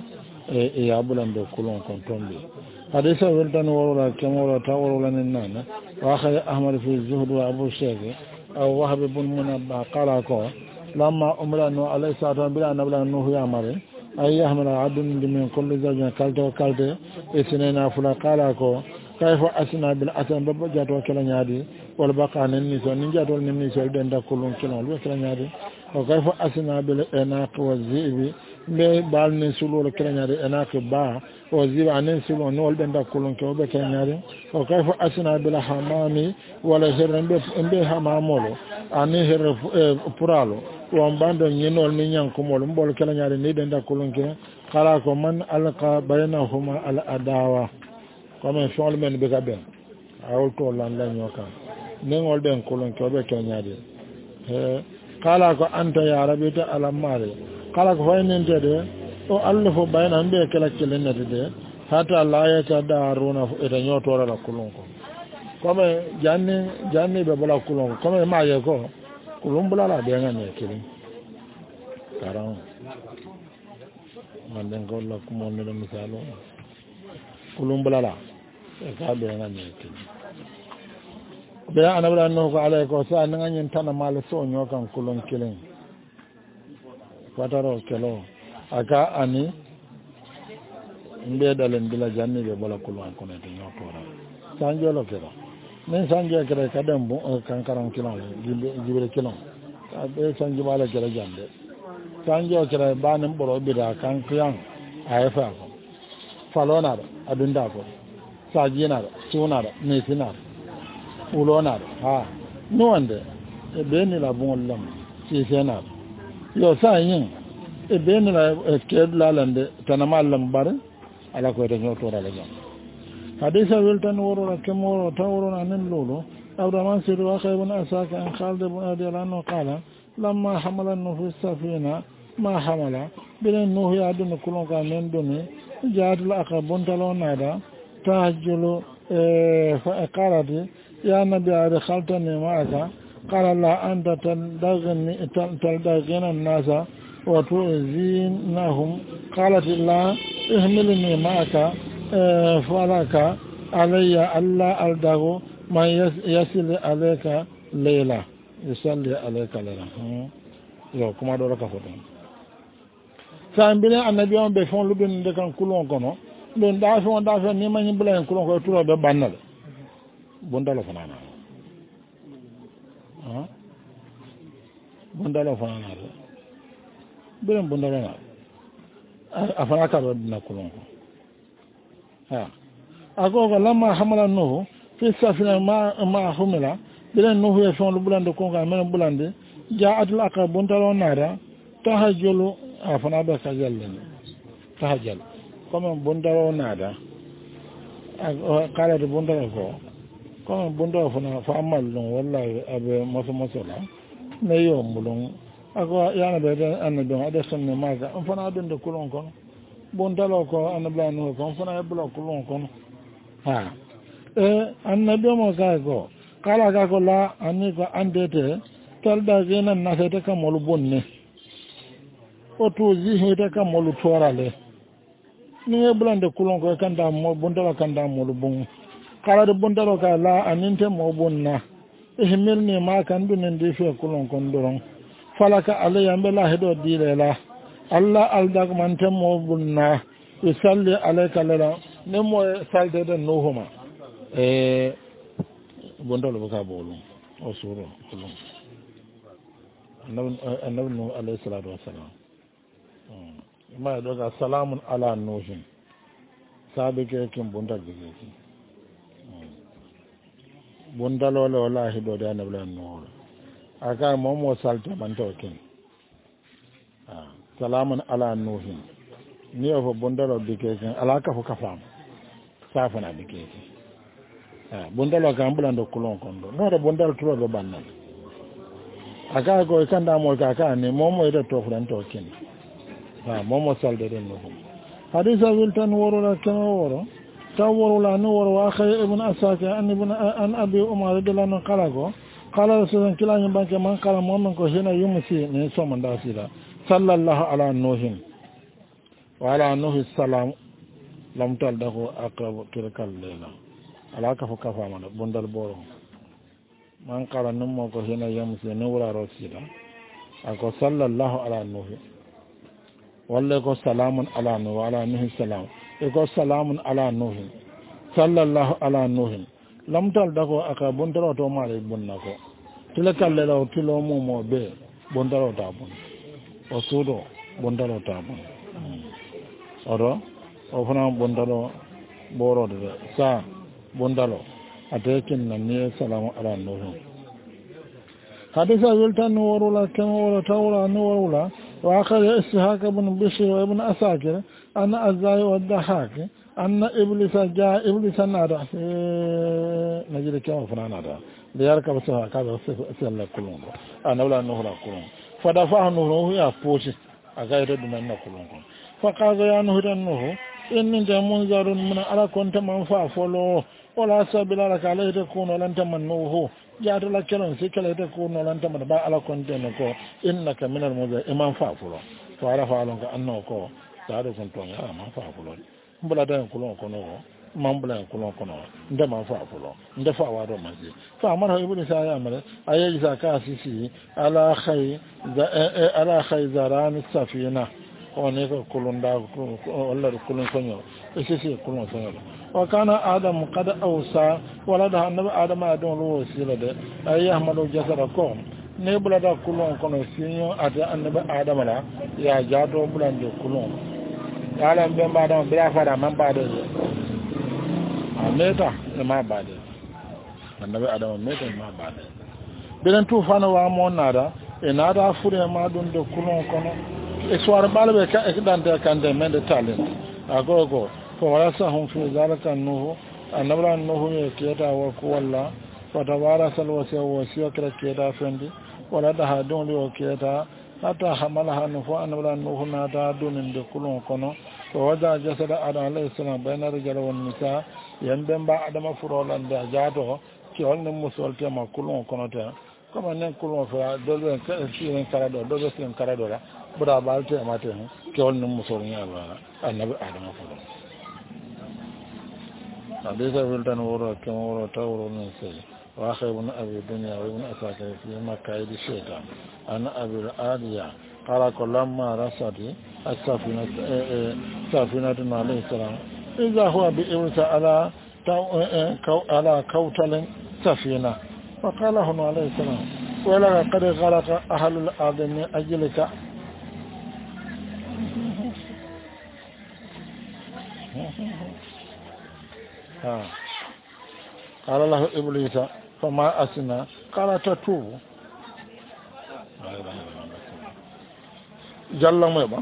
Speaker 1: e e abulande kulon kon tombe hadisa weltan wala kamora tawala nana wa khay ahmad fi zuhd wa abu shaykh aw wahab ibn munabba qala ko lamma umranu alayhi salatu bila nabla nuhu yamare ay yahmala adun min kulli zawjin kalto kalto isnena fula kala ko kayfa asna bil asan babba jato kala nyaadi wal baqanan ni so ni jato ni ni so den da kulun kala wal kala nyaadi o kayfa asna bil anaq wa zibi be bal ni sulu kala nyaadi anaq ba o zibi anen sulu no wal den da kulun ko be kala nyaadi o kayfa asna bil hamami wala hirande be hamamolo ani hir puralo won bando ñinol ni ñankumol mbol kala ñaade ni den da kulunke kala ko man alqa baynahuma al adawa comme fol men be gaben aw to lan la ñoka ni ngol den kulunke be kala ñaade he kala ko anta ya rabita ala mare kala ko faynente de o alfu bayna be kala kelenete de hata la ya ta daruna ita ñotora la kulunko comme janni janni be bala kulunko comme ma ye ko kulumbula la be ngane kili karam man den ko la ko mon le misalo kulumbula la e ka be ngane kili be anabra no ko ala ko sa ngane tan mal so nyokan kulun kilin fataro kelo aka ani mbe dalen bila janni be bola kulwan kono de nyotora sanjo lo kero men sanjo kero kadam kan karan kilon jibre kilon be sanjo bala kero jande sanjo kero banem boro bida kan kiyan ayefa ko falona adunda ko sajina suna nesina ulona ha no wande e be ni la bon lam ci sena yo sa yin e be ni la ke la lande tanama lam bar ala ko de nyoto ra la jam hadisa weltan woro ra kemo tawro na nen lolo abdurrahman siru wa khaybun asaka an khalid ibn adi anhu qala lamma hamala an-nufus safina ma hamala bin nuh ya dun kulon ka men doni jaadul aqabun talonada tahajjulu fa qaradi ya nabi ada khaltani ma'aka qala la anta taldagni taldagina an-nasa wa tu'zinahum qalat la ihmilni ma'aka falaka alayya alla aldagu man yasil alayka layla yusalli alayka layla yo kuma do raka foto sambine annabi on be fon lubin de kan kulon kono don da fon da fon ni man bula en kulon ko turo be bannal bondalo fanana ha bondalo fanana be bondalo na afana ka do na kulon ko ha agogo lamma hamala nuhu fi safina ma ma humila bilen nuhu e fon lubulande ko ga men bulande ja'atul aqab bondalo nada tahajjulu afana be ka jalle tahajjal comme bondalo nada kala de bondalo ko comme bondalo fana fa amal non wallahi abe moso moso la ne yo mulun ako yana be an do ade sonne maga fana don de kulon kon bondalo ko anabla no ko fana e blo kulon kon ha e annabi mo ka ko kala ka ko la anni ko andete talda gena na fete kam molu bonne o to zihete kam molu torale ni e blande kulon ko kanda mo bondalo kanda molu bon kala de bondalo ka la aninte mo bonna e himmirni ma kan dun ndi fe kulon kon doron falaka alayya bela hedo dilela alla aldag man tem mo bonna yusalli alayka lala ne mo salde de nohuma e bondalo ka bolu o suro kulon annabi annabi no alayhi salatu wassalam ma doga salamun ala nuhin sabe ke kin bondal be ke bondalo le wallahi do da annabi no aka momo salta man to kin ah salamun ala nuhin ni o bondalo be ke ala ka fu kafam safana be ke ah bondalo ka ambulando kulon kondo no do bondal turo do bannan aka ko kanda mo ka ka ni momo ida to furan to kin ha momo salde den no hadisa wiltan worula kama woro tawworula no woro wa khay ibn asaka an ibn an abi umar radhiyallahu anhu qala go qala rasulun kilani banke man qala momon ko hina yumsi ne so man dasira sallallahu ala nuhin wa ala nuhi salam lam taldahu aqrab tilkal layla ala ka fu kafa man bondal boro man qala nummo ko hina yumsi ne wura rosida ako sallallahu ala nuhi walla ko salamun ala nuh wa ala nuh salam e ko salamun ala nuh sallallahu ala nuh lam tal dako aka bondaro to mare bonna ko tilakal la tilo mo mo be bondaro ta bon o sudo bondaro ta bon oro o fana bondaro boro de sa bondalo atekin nan ne salamu ala nuh hadisa wiltan warula kan wala tawla nuwala وآخر إسحاق بن بشر وابن أساكر أن الزاي والضحاك أن إبليس جاء إبليس نادى نجد كما فنا نادى ليركب سها كذا سلا كلون أنا ولا نهر كلون فدفع نهره يا بوش أغير دون كلون فقال يا نهر النهر إن أنت منذر من على كنت منفع فلو ولا سبيل لك عليه تكون ولن تمنوه jaatu la kelon si kala te ko no lan tamata ba ala kontene ko innaka minal muza imam faafulo to ala faalon ko anno ko taado kon to ya man faafulo mbula da ko lon ko no man bula ko lon ko no nda man faafulo nda fa wa do man fa man ha ibnu sa ya mala ayaji sa ka sisi ala khay ala khay zaran safina o ne ko kulunda walla kulun sonyo e sisi kulun sonyo wa kana adam qad awsa wala da annabi adam adon lo sila de ay ahmadu jasara ko ne bulada kulun kono sinyo ata annabi adam la ya jato bulande kulun yala be mbadam be afara man bade ameta e ma bade annabi adam meta ma bade bilen tu fana wa mo nada e nada fure ma dun de kulun kono e soir balbe ka e dante kande men de talent agogo ko wala sa hon fi zalika nuhu annabla nuhu ye keta wa ko walla wa tabara sal wasiya wasiya kra keta fendi wala da ha don li o keta hatta hamala hanu fo annabla nuhu na da dun de kulun kono ko wada jasada ada alayhi salam bayna rijal wan nisa yambe ba adama furolan da jato ki on musol tema kulun kono ta comme nen kulun fa dolbe ka en karado dolbe en karado la bura balte amate ke on musol nyaba annabi adama fulo hadisa wildan woro ke woro tawro non sey wa khaybun abi dunya wa ibn asaka fi makaid shaytan ana abi aliya qala lamma rasati as-safina safinatu alayhi salam idha huwa bi imsa ala ala kautalin safina فقال له عليه السلام ولقد غرق أهل الأرض من أجلك قال له إبليس فما أسنى قال تتوب جل ميبا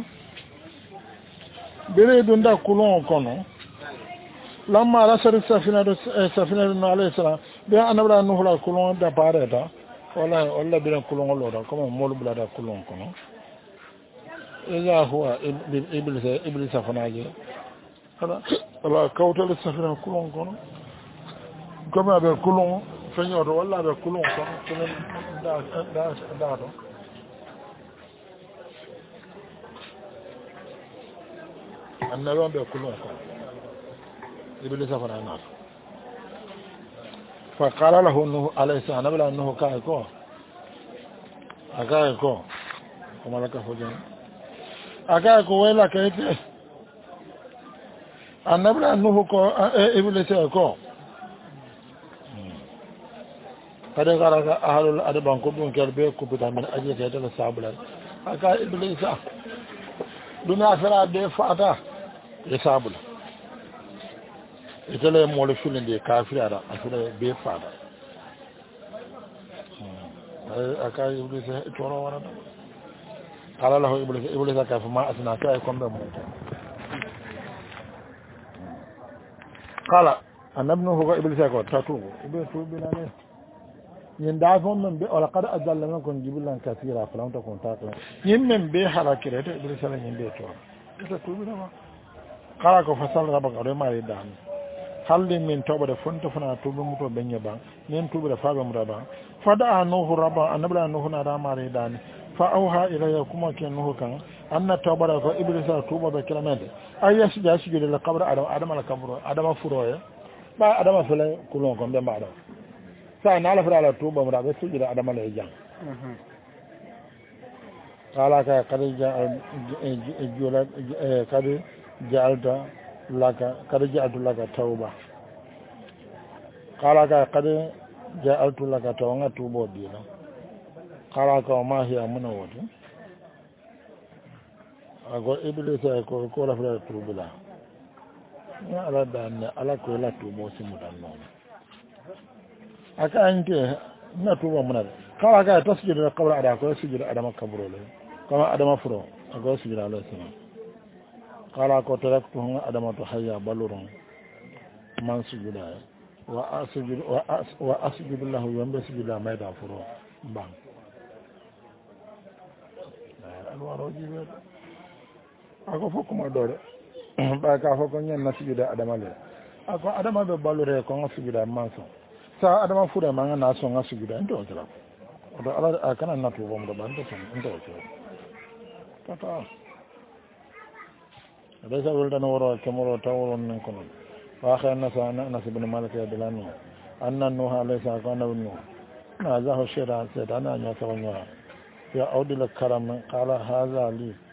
Speaker 1: بريد دا كلون كونو لما رسل السفينة السفينة عليه السلام بيا أنا بلا نهلا كلون دا باردا ولا ولا بلا كلون لورا كم مول بلا دا كلون كونو إذا هو إبليس إبليس فناجي هذا ولا كوتل السفينة كلون كونو كم أبي كلون فنيور ولا أبي كلون كونو كلون دا دا دا دا النبي أبي كلون كونو إبليس فنانا فقال له أنه عليه السلام نبلا أنه كايكو أكايكو وما لك فجأة أكايكو ويلا كيتي النبلا أنه إبليس كو قد قرأ أهل الأدبان كبون كالبيع كبتا من أجل كيتي السابلة أكا إبليس دون أفراد دي فاتا يسابلة itala mole filin da kafira a fira be fada aka iblis toro wana kala lahu iblis iblis ka fa ma asna kai kombe mu kala annabnu huwa iblis ka tatu iblis tu bilane yin da fon men be wala qad ajalla man kun jibilan kafira fa lam takun taqla yin men be halakire to iblis la yin be to ita tu bilama kala ko fasal rabaka re mari dan halde min tawbade fonto fana tuɓe muto ɓeñe ban min tuɓe faɓe muta ban fada a nuhu rabba annabla nuhu na ramare dani fa awha ilayya kuma ke nuhu kan anna tawbada ko iblisa tuɓoɓe kilamede ay yasija sujude le kabre adama adama la kabro adama furoye ɓa adama fele kulon kon ɓe mbaɗo sa nala fere ala tuɓa muta ɓe sujude adama le jang ala ka kadi jula kadi jaalta laka kada ja'altu laka tauba kala ka kada ja'altu laka tawanga tubo dina kala ka ma hiya muna wata ago iblis ko ko la fara tubula ya ala dan ala ko la tubo simu dan non aka ante na tubo muna kala ka tasjudu da qabra ada ko sujudu adama kabro le kama adama furo ago sujudu ala sama kala ko taraktu adama to hayya balurun man sujuda wa asjudu wa asjudu lahu yambe sujuda mayda furo bang alwaro jibe ako fokuma dore ba ka foko nyen na sujuda adama le ako adama be balure ko sujuda manso sa adama furo manga na so nga sujuda ndo tara odo ala kana na to bomo do bande so ndo tara tata ليس ولدنا وراء كمرة تور من كنون وآخر الناس أنس بن مالك يدلانه أن النوح ليس أقان النوح نازه الشيطان سيطان أن يتغنى يا أودي لك كرم قال هذا لي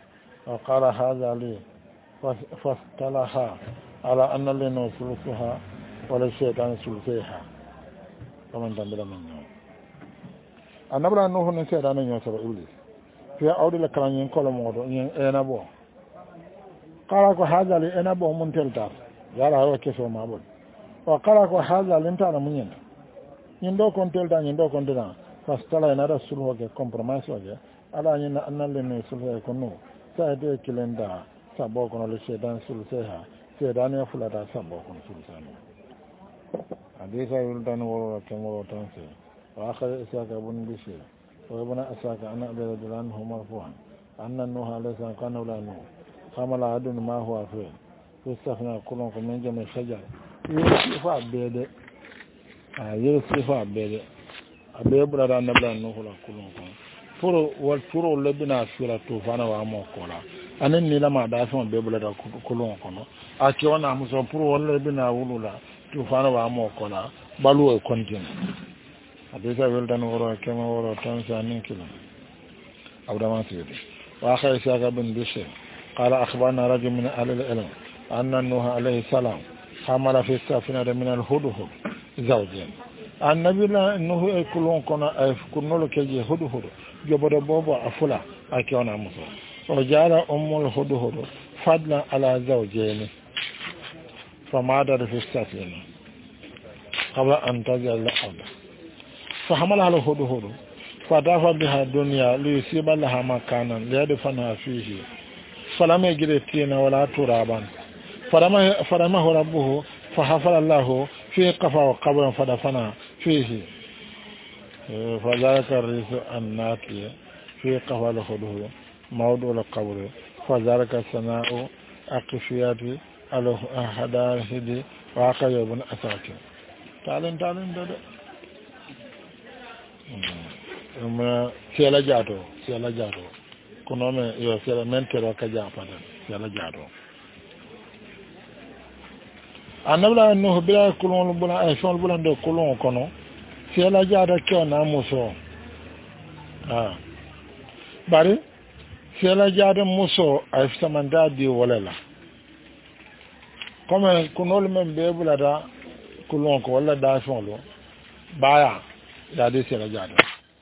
Speaker 1: وقال هذا لي فاصطلحا على أن لنا ثلثها وللشيطان ثلثيها كمان تنبلا من يوم النبلا نوح نسير أن يوسف إبليس في أود لكلام ينقل موضوع أنا بو قال هذا لي أنا بو من تلتاف يلا هو كيف ما بقول وقال هذا لنتانا من ينا يندو كنتلتا يندو كنتلتا فاصطلح نرى سلوه كمبرماس وجه على أن لنا ثلثيها كنو سأدي كلندا sabo kono le sedan sulseha sedan ya fulata sabo kono sulsano hadisa yuldan woro kemo tanse wa akhar isaka bun bishi wa ibn asaka ana abdullah huma fuan anna nuha laysa kana la nu kamala adun ma huwa fi istafna kulon ko men jame shajar yusufa bede a yusufa bede abe brada nabla nuhu la kulon ko furo wal furo lebina sura to fana wa mo kola anen ni lama da fon be bula da kulon kono a ke wana muso furo wal lebina wulula to fana wa mo kola balu e kontin adisa wel dan woro kema woro tan sa nin kilo abdama sidi wa khay saka bin bishr qala akhbarna rajul min ahli al-ilm anna nuh alayhi salam hamala fi safina min al-hudhud zawjin annabi la nuh e kulon kono ay kunno keje hudhud jobodo bobo afula ake wana muso o jara ummul hudhud fadla ala zawjini famada fi safina qabla an tajal al-ard فحملها الهدهد فطاف بها الدنيا ليصيب لها مكانا ليدفنها فيه فلم يجد طينا ولا ترابا فرمه ربه فحفر الله في قفا قبرا فدفنها فيه فذلك الريس الناتي في قفا الهدهد موضوع القبر فذلك السماء أقفيات الهداهد وعقل ابن أساكر تعلم تعلم ده ma sela jato sela jato kono me yo sela mentero ka japata sela jato anabla no bila kulon bula ay son bula de kulon kono sela jato ko na muso ah bari sela jato muso ay samanda di wala comme kono men be bula da kulon ko wala da son lo baya ya dai sai rajato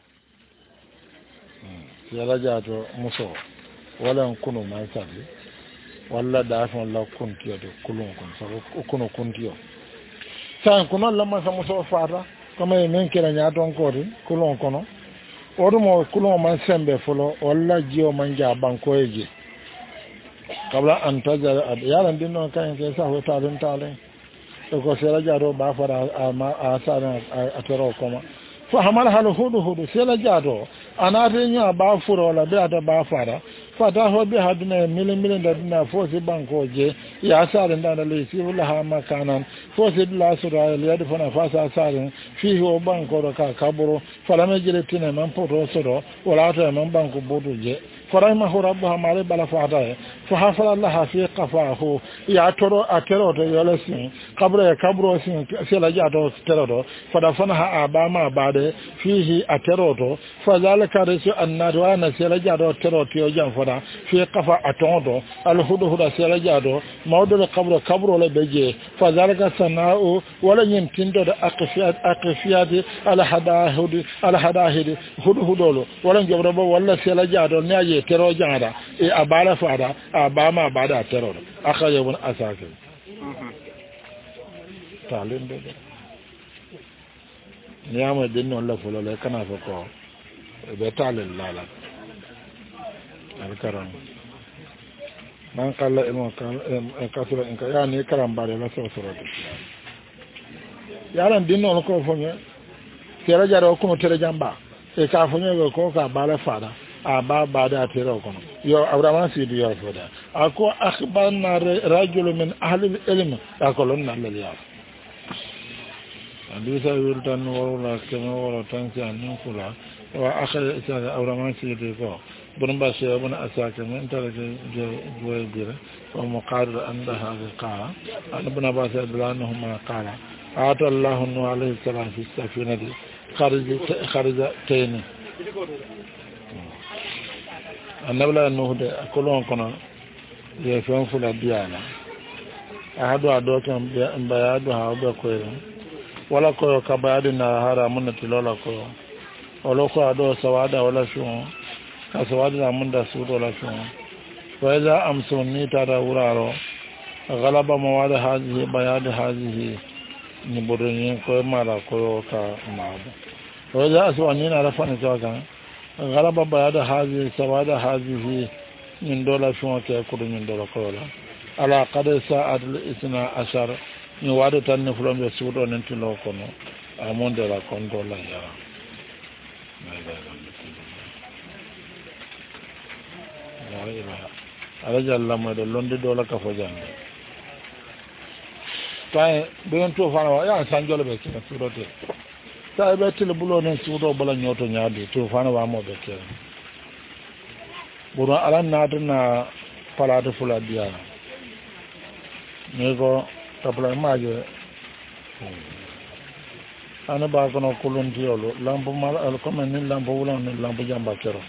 Speaker 1: sai rajato muso wala kunu mai sabi wala da fa la kuntiyo de kulun kun sabo kunu kuntiyo san kuno lamma sa muso fata comme men kira nya don ko de kulun kono odumo kulun man sembe folo wala jiyo manja banko eje kabla an tajara yaran dinno kan ke sa ho ta den tale ko sai rajato ba fara a sana a tero koma فحملها الهدهد سيلا جادو انا رينيا با فورو بي ادا با فارا فدا هو بي هدنا ملي ملي دنا فوسي بانكوجي يا سار ندana ليسي لها مكانا فوسي لا سرا يد فنا فاسا سار فيه بانكو كا كابرو فلما جلتنا من بوتو سرو ولا تا من بانكو بودوجي فرحمه ربها مالي بلا فادا فحفل الله في قفاه يا ترو اترو يولسين قبر كبرو سين سيلا جادو ترو فدفنها اباما بعد fihi ateroto fazalika risu annadu ana sela jado teroto yo jam fada fi qafa atondo al hudu huda sela jado mawdul qabru qabru la beje fazalika sanau wala nyin tindo da aqfiyat aqfiyat al hadahud al hadahid hudu hudolo wala jobro bo wala sela jado nyaje tero jada e abala fada abama bada teroto akhaye won asake talinde niyama dinno la folo le kana fa ko be talel lala alkaram man kala e mo kan e kasura en ka yani karam bare la so so rodo yaran dinno ko fonye tera jaro ko tera jamba e ka fonye ko ka bala fada a ba ba da tera ko yo abrama si di yo foda ako akhbarna rajul min ahli al-ilm akolonna lil hadisa yultan wala kema wala tansi anin kula wa akhir isa awraman sidi ko bun ba she bun asaka men tare je boy dire wa muqarir anda hada qala an ibn abbas radhiyallahu qala ata allah alayhi salam fi safinati kharij kharij tayni annabla nuhu de kolon kono ye fen fula diana ahadu ado kan bayadu ha be ko wala ko ka bayadu na hara mun tilola ko wala ko ado sawada wala shun ka sawada mun da su wala shun wa idha amsuni tada wuraro galaba mawad hadhihi bayadu hadhihi ni bodoni ko mara ko ka maado wa idha aswani na rafani to kan galaba bayadu hadhihi sawada hadhihi min dola shun ke ko min dola ko la ala qad sa'at al-ithna ashar ni wadu tan ne fulon be sudo nen tilo kono amonde la kondo la ya ala jalla mo de londe dola ka fo jande tay be en to fana ya sanjolo be ci sudo te tay be tele bulo nen sudo bala nyoto nyaade to fana wa mo be ke buru ala nadna palade fula dia nego tapla maje ana ba kono kulun tiolo lambo mal al comme ni lambo wala ni lambo jamba kero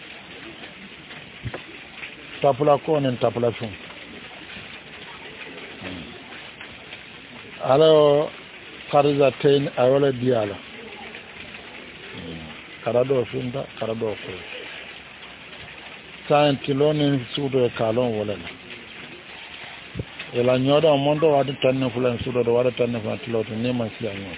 Speaker 1: tapla ko nen tapla fun alo kariza ten awala diala karado funda karado ko tan kilone sudo kalon wala ela nyoda mondo wadi tanne fulan sudo do wada tanne fulan tiloto ne ma siya nyo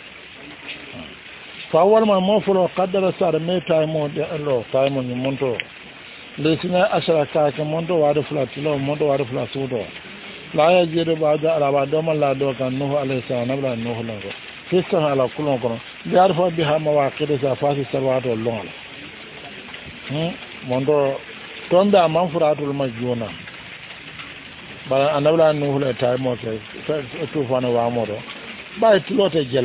Speaker 1: fa wal ma mo fulo qaddara sar me tay mo de lo tay mo ni monto le sina ashara ka ke mondo wada fulan tilo mondo wada fulan sudo la ya jere ba da araba do man la do kan nuhu alayhi salam nabla nuhu la ko fista ala kulon kono yar fa biha mawaqid sa fasi sarwato lon hmm mondo tombe amman furatul majuna ba anabla nuhu la tay mo ke to fana wa modo ba tilote jela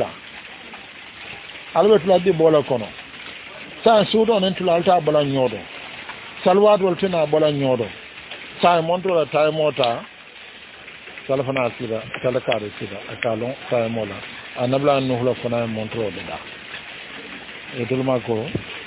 Speaker 1: albe tula di bola kono sa sudo nen tula alta bola nyodo salwat wal tina bola nyodo sa monto la tay mota salafana sida kala kare sida akalon tay mola anabla nuhu la fana monto de da e tulma ko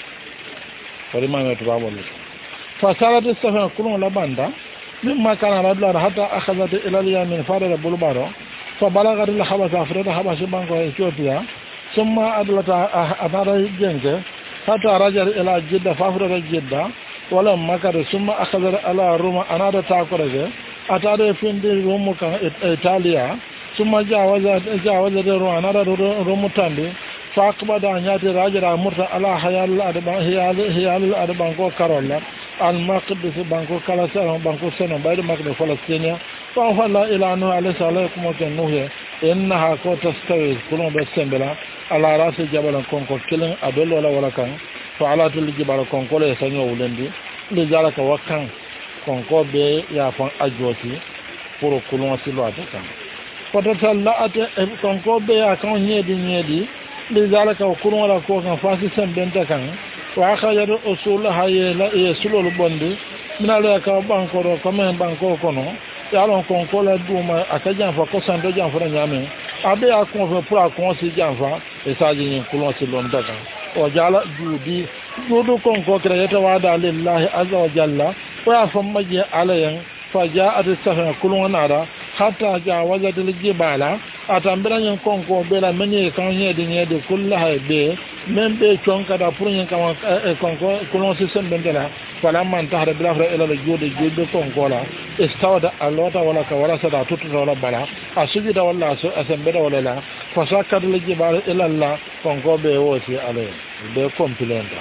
Speaker 1: pari ma meto ba bola fa salat istafa kulun la banda مما كان رجلا حتى أخذت إلى اليمين فارد بلبارو فبلغت الحبس أفرد حبس بانكو إثيوبيا ثم أدلت أثار الجنك حتى رجل إلى جدة فأفرد جدة ولما كان ثم أخذت على روما أناد تاكورج أتاري فين دي روم إيطاليا ثم جاوزت جاوزت روما أناد روم تاندي فأقبض أن يأتي رجل مرت على حيال الأدبان حيال الأدبان كو كارولا المقدس بانكو كلا سلام بانكو سنة بعد مقدس فلسطينيا فأفضل إلى أنه عليه عليكم وكنوه إنها كو تستوي كلهم بسنبلا على رأس جبل كونكو كلين أدل ولا ولا كان فعلى الجبل كونكو ليسانيو ولندي لذلك وكان كونكو بي يافن أجوتي pour كلهم سلوا تكان فتطلعت كونكو بي أكون نيدي نيدي لذلك وكلهم ولا كوكان فاسي سنبنتا كان وأخرج أصولها يسلو البندي من عليك بانكو كمان بانكو كونو يالون كونكو لا دوما أكجان فكوسان دجان فرنيامي أبي أكون في برا كونسي جانفا إساجين كلون سلون دكا وجعل جودي جودو كونكو كرا يتوادى لله عز وجل ويفهم مجي عليهم فجاءت السفن كلون نارا حتى جاوزت الجبال atambira nyen konko bela menye kan yedi yedi kullaha be men be chonka da pour nyen kan konko kulon system bendela fala man tahra bila fra ila jode jode konko la istawda alota wala ka wala sada tutu wala bala asubi da wala so asambe da wala la fasakad li jibal ila allah konko be woti ale be kompilenda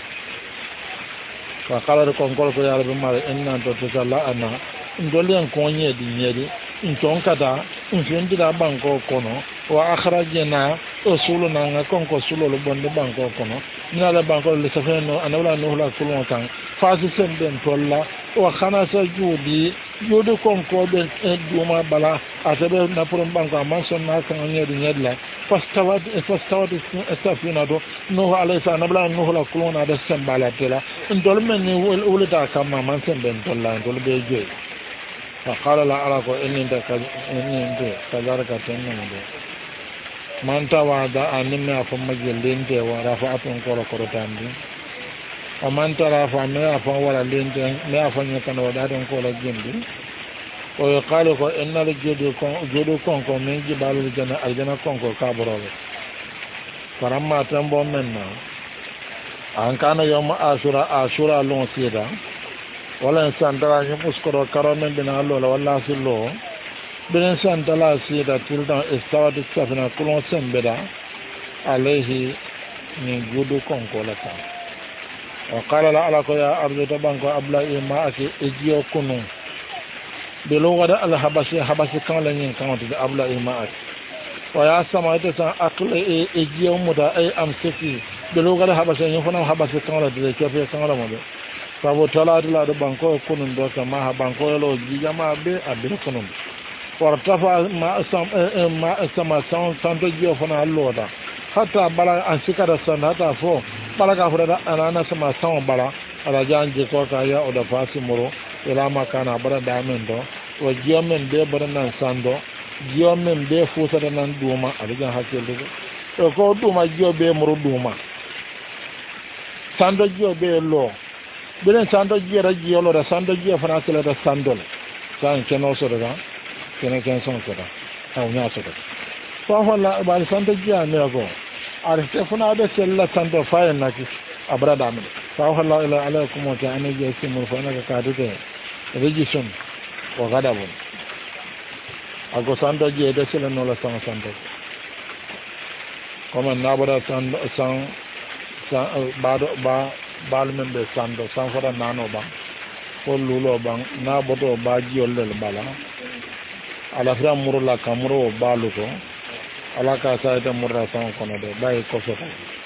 Speaker 1: fa kala konko ko yalla be mare enna to tsalla ana ndolian konye di nyedi inton kada infin dida banko kono wa akhrajna usuluna nga konko sulolo bonde banko kono mina la banko le safeno anawla no la kulon kan fasi semben tolla wa khana sa judi jodi konko be duma bala atabe na purum banko manson na kan nyedi nyedla fastawad fastawad estafina do no alaysa anabla no la kulon ada sembala tela ndol men ni wulita kama man semben tolla ndol be je فقال لا أراكو إني انت إني انت كذلك تنمي من تواضع أنمي أفهم جلين تي ورفعتهم كورو كورو تاندي o man tara fa me afa wala lente me afa nyaka no da don ko la jindi o yaqalu ko innal judu kon judu kon ko min jibalul janna aljana kon ko kaboro faramma tambo menna an kana yawma ashura ashura lon sida wala santara ni muskoro karomen bina lola wala sillo binen santala sida tilda istawat safina kulon sembeda alayhi min judu kon ko lata wa qala la ala ko ya ardu tabanko abla ima ake ejiyo kunu belo wada al habasi habasi kan la nyin kan to abla ima ake wa ya sama ita san akle ejiyo muda ay amsiki belo wada habasi nyin fana habasi kan la de kefe kan la mo sabo tala tala da banko kunun do kama ha banko lo jija ma be abir kunun wartafa ma sam ma sama san san to jiyo fana loda hatta bala an sikara san hatta fo bala ka fura anana sama san bala ala janje ko ka ya oda fasi muro ila makana bara da men do o jiyo men be bara nan sando jiyo men be fusa da nan duma alijan hakelu to ko duma jiyo be muro duma sando jiyo be lo benen sando jiyo jiyo lo da sando jiyo fana kala da sandol san keno so da kene ken son so da aw nya so da fa wala ba sando jiyo ne go ar te fana da sella sando fa en naki abrada men fa wala ila alaikum wa ta'ala ya simu fa na ka duke registration o gada bon ago sando jiyo da sella no la san sando comme na bada sando san ba ba balmen be sando san fota nano ba ko lulo ba na boto ba jiolel bala ala fra murula kamuro balu ko ala ka sa ita murra san kono de bay ko fota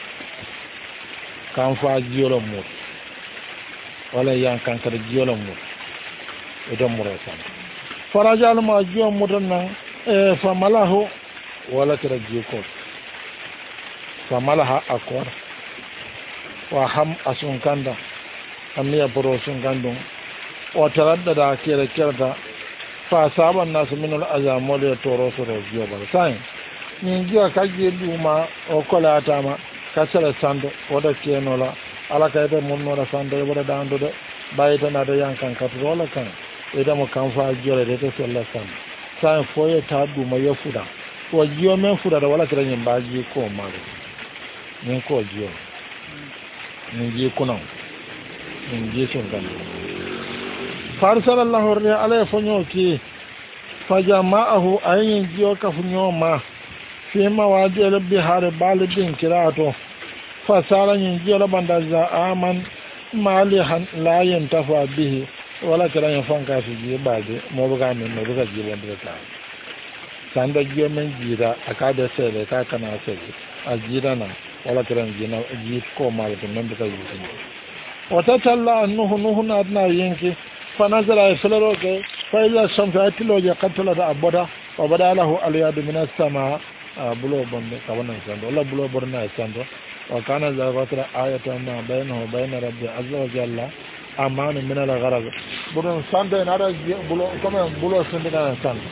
Speaker 1: kan fa jiolo mur wala yan kan kar jiolo mur ida murra san farajal ma jiolo mur nan e fa malahu wala kira jiko fa malaha akwar wa ham asun kanda amiya boro sun gandun o taradda da kere kerda fa saban nasu minul azamol ya toro su rojiyo ba sai ni jiya kaje duma o kola tama kasala sando oda kenola ala kayde munno da sando e boda dando de bayita na da yankan katrola kan ida mo kan fa jore de to sella sando sai foye ta duma ya fuda o jiyo men fuda da wala kire nyim baji ko mare ni ko jiyo min je kunan min je sun gan farsalallahu alaihi fanyo ki fajama'ahu ayin jiyo ka funyo ma fi mawadi rabbi har balidin kirato fasara yin jiyo banda za aman malihan la yantafa bihi wala kiran fanka su je baje mo buga min mo buga je wanda ta sanda jiyo men jira akada sai ka kana sai ajira na wala kiran jina ji ko mal to nan da yi wata talla annuhu nuhu na adna yanki fa nazara filaro ke fa ila shamsa atilo ya qatala da abada wa badalahu aliyad min as-sama bulo bonde ka wannan sando wala bulo borna sando wa kana zawatra ayatan ma bainahu bain rabbi azza wa jalla amanu min al-gharab buron sando na da bulo kuma bulo sando na sando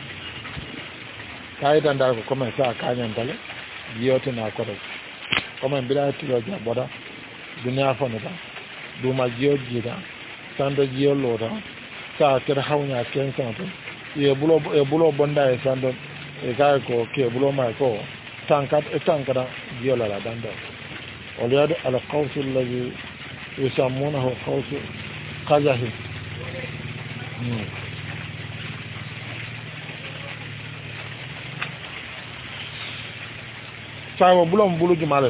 Speaker 1: kai dan da ko kuma sa kanyan dale biyoto na ko comme bila tilo ja boda dunya fone da duma jiyo jida sando jiyo loda sa ter hawnya ken santo ye bulo e bulo bonda e sando e ga ko ke bulo ma ko tankat e tankara jiyo la danda oliyad al qaws alladhi yusammunahu qaws qazahi sawo bulon bulu jumale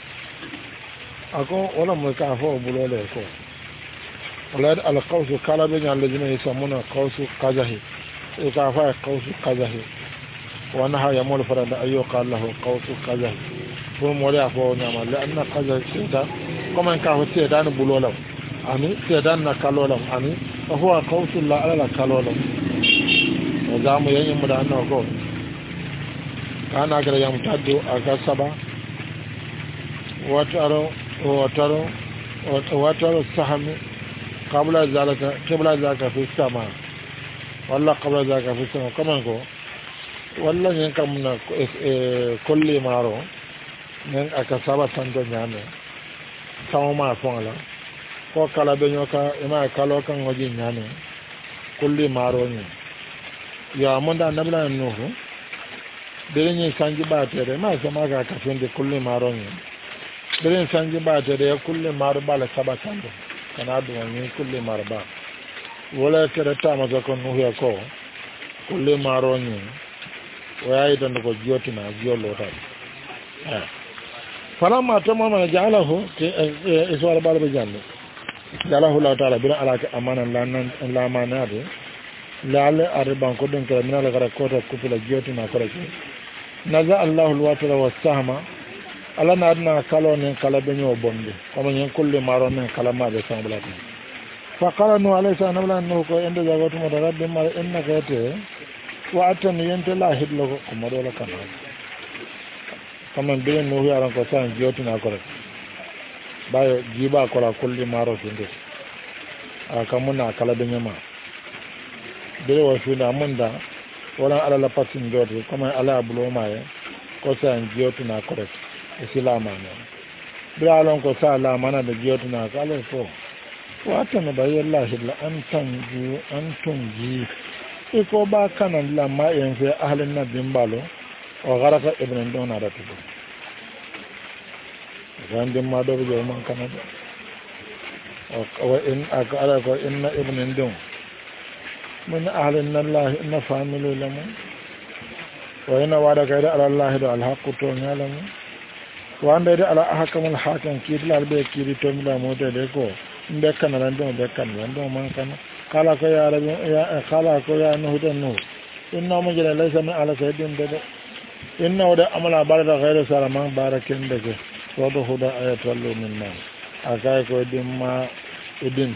Speaker 1: ako wala mo ka fo bulo le ko wala al qaws kala be nyal le jina yusamuna qaws qazahi e ka fa qaws qazahi wa naha yamul farada ayu qala lahu qaws qazahi ko mo le afo nyama le anna qazahi sida kuma ka ho te dan bulo la ani te dan na kalolam ani huwa qaws la ala kalolam o zamu yayin mu da annahu ko kana gara yam taddo aga saba wataro wataro wataro sahami qabla zalika qabla zalika fi sama walla qabla zalika fi sama kaman ko walla nyen kam na kulli maro nyen aka saba sando nyame taw ma fonla ko kala be nyoka ima kalo kan ngoji nyane kulli maro ni ya monda nabla nuhu dere ni sanji batere ma sama ga ka fende kulli maro ni dere sanji batere kulli maro bala sabakando kana do ni kulli marba wala kere tama ko nuhu ya ko kulli maro ni waya idan ko joti na jolo ta eh falamma tamama ja'alahu iswara bala be janne jalahu la taala bila ala amana lan la manade laale arban ko den kala minala gara ko to kupula joti na kala ki naza allah alwatara wasahma ala na adna kalo ne kala be nyo bonde ko nyen kulli maro ne kala ma be sambla ko fa qala nu alaysa nabla nu ko ende jagatu mo rabbi ma innaka te wa atan yente la hidlo ko mo do la kana kaman be nu yaran ko san joti na kala bayo jiba kola kulli maro tinde aka muna kala be nyama be wa fina munda wala ala la patin dodi comme ala bulo maye ko san joti na correct islama no be alon ko sala mana de joti na kala fo wata no bayo allah illa antan ji antum ji e ko ba kanan la ma en fe ahlin nabin balo o garaka ibn dona da tudo gandin ma do be man kanada o in akala ko inna ibn dun min ahlin allah inna familu lamu wa inna wada kaida ala allah da alhaq to nyalamu wa anda da ala ahkamul hakim kidla be kidi to mi la mo de ko mbe kanala ndo be kanala ndo man kan kala ko ya rabbi ya kala ko ya no de no inna mo jela laysa min ala sayyidin de inna wada amala barada ghayra salaman barakin de wato huda ayatallu min ma akai ko dimma edin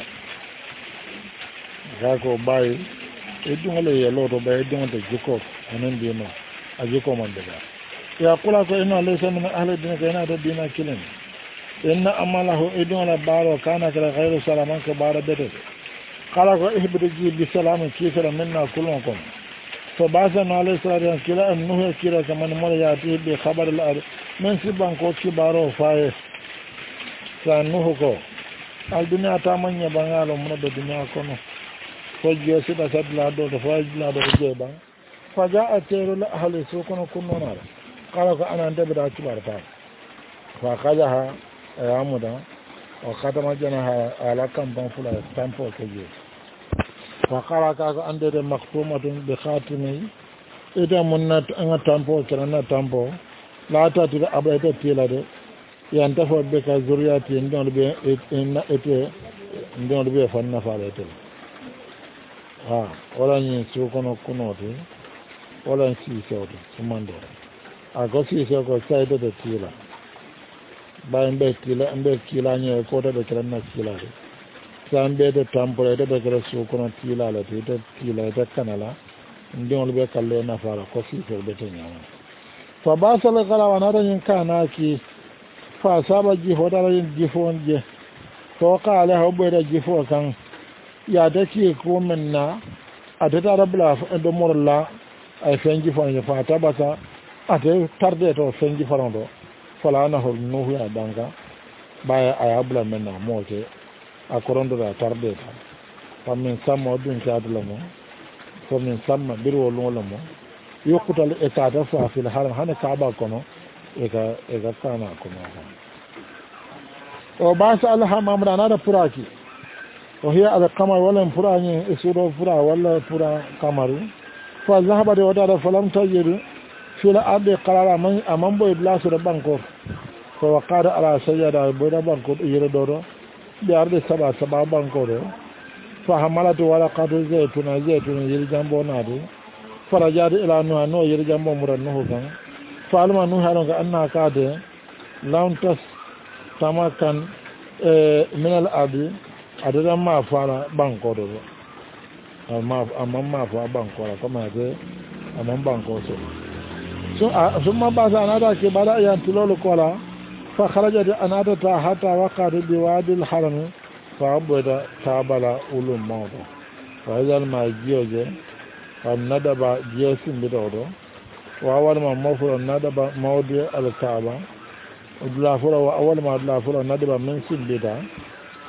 Speaker 1: ga ko bai edin le yelo to bai edin de jiko anan dino ajiko man daga ya kula ko ina laysa min ahli din ka ina da dina kilin inna amalahu edin la baro kana kala ghayru salaman ka bara bete kala ko ihbidu bi salamin kisra minna kullun kum so basa no alayhi salatu kila annuhu kila kaman mo ya ti bi khabar al men si banko kibaro faye sanuhu ko al dunya ta manya bangalo mun do dunya kono ko je si da sadla do do fajla do je ban faja atero la ahli su kono kunno na kala ko anan de da kibar ta fa kajaha ayamuda o khatama jana ala kam ban fula tampo ke je fa kala ka ko ande de maktumatun bi khatimi ida munnat an tampo kana tampo la ta ti abata tila de yan ta fo be ka zuriyati ndon be en ete ndon be fa na fa le ha wala ni su kono kuno de wala si so de sumando a go si so ko sai de tila ba mbe tila mbe kila ni ko de kala na tila de sambe de tampore de be su kono tila la de tila de kanala ndon be kalle na fa ko si so de nyama fa basal qala wa naran kana ki fa saba ji hodara yin jifon je to qala hobbe da jifo kan ya dake ko minna adata rabla do morla ay fenji fon ya fa tabasa ate tarde to fenji farondo fala na hol no ya danga baya ayabla menna mote akorondo da tarde ta fa min sammo dun kadlo mo fa min samma birwo lo mo yokutal etata fa fil haram hana kaaba kono ega ega kana kono o basa alhama amrana da puraki o hiya ala kamar wala purani isuro pura wala pura kamaru fa zahaba de wada falam tajiru fil ardi qarara man amam boy blasu da banko ko waqada ala sayyada boy da banko yiro dodo bi ardi saba saba banko do fa hamalatu wala qadu zaytuna zaytuna yiri jambo nadu farajade ila no no yiri jambo muran no kan falma no halon ga anna kade launtas tamakan e min al abi adada ma fara banko do ma amma ma fa banko la kama de amma banko so so summa baza anada ke bala yan tulolo kola fa kharajat anada ta hata waqad bi wadi al haram fa abada tabala ulum mawdo fa zal ma jiyoje nadaba jesin bidodo wa awal ma mafura nadaba mawdi al kaaba udla fura wa awal ma udla fura nadaba min sin bida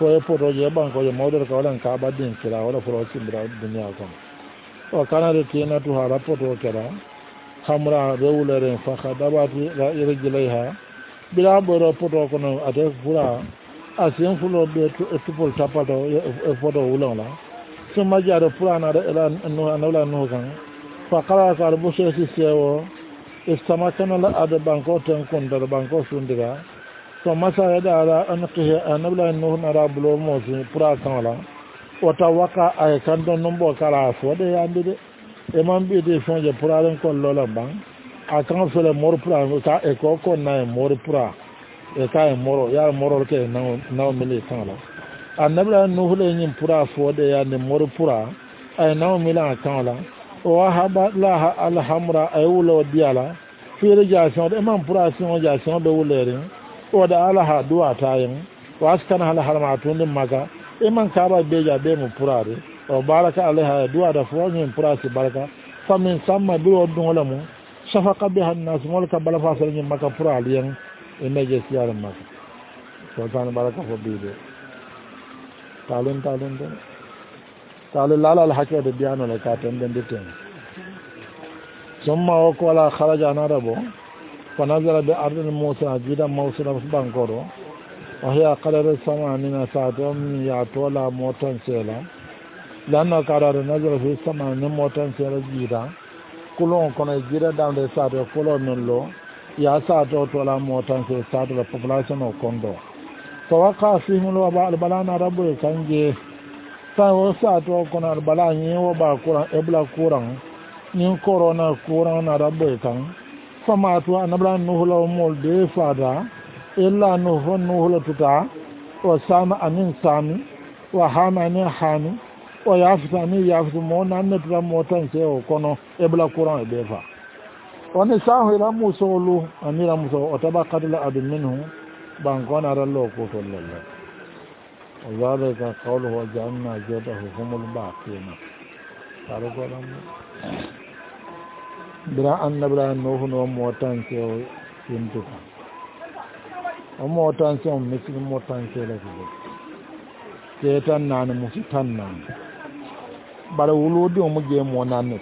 Speaker 1: fo e poto je banko je model ka walan ka badin kira wala fo simbira dunya ko o kana de tina tu ha rapoto kira hamra rewulere fa khadabati la irjilaiha bila boro poto ko no ate fura asin fulo be to pol tapato e foto wulala summa jaro purana ela no anala no kan fa kala ka bo se si sewo istamakana la ada banko ten kon da banko sundira to masa ya da an ke anabla no na rabulo mo si pura kala wata waka ay kan don nombo kala fo de yande e man bi de fonje pura len kon lola ban a kan fele mor pura ka e ko ko na mor pura e ka e moro ya moro ke na na mili kala annabla no hule nyin pura fo de yande mor pura ay na mila kala o haba la alhamra ay wulo diala fi rejation de man pura sin rejation be wulere o da ala ha duwa tayin waskana hala harma tunin maga e man kaba beja be mu purare o baraka alaiha duwa da fo nyin purasi baraka famin samma bi o dun wala mu shafaqa biha an-nas mulka bala fa sal nyin maka purali yan e meje siyar maka so tan baraka fo bibe talun talun de talun lala al hakka de diano la ka tan den diten summa o ko la kharaja na rabo fa nazara bi ardil musa jida mawsila bankoro wa hiya qadar samanina sa'atun ya tola motan sela lanna qadar nazara fi samanina motan sela jida kulon kono jida dande sa'ato kulon nollo ya sa'ato tola motan sela sa'ato la population o kondo fa waqa fihim wa ba'al balana rabbu kanje sa o sa'ato kono al balani wo ba kuran ebla kuran nin corona kuran na rabbu kan fama to anabla nuhula mol de fada illa nuhu nuhula tuta wa sama anin sami wa hama ni hani wa yafta ni yaftu mona netra motan se o kono ebla kuran be fa woni sahu ila musolu anira muso o tabaqat la ad minhu bangona rallo ko to lalla zalika qawluhu janna jadahu humul baqina taro ko lam bira annabla nuhu no motan se o yintuka o motan se o misil motan se la ko ke tan nan musi tan nan bara wuludi o muje mo nan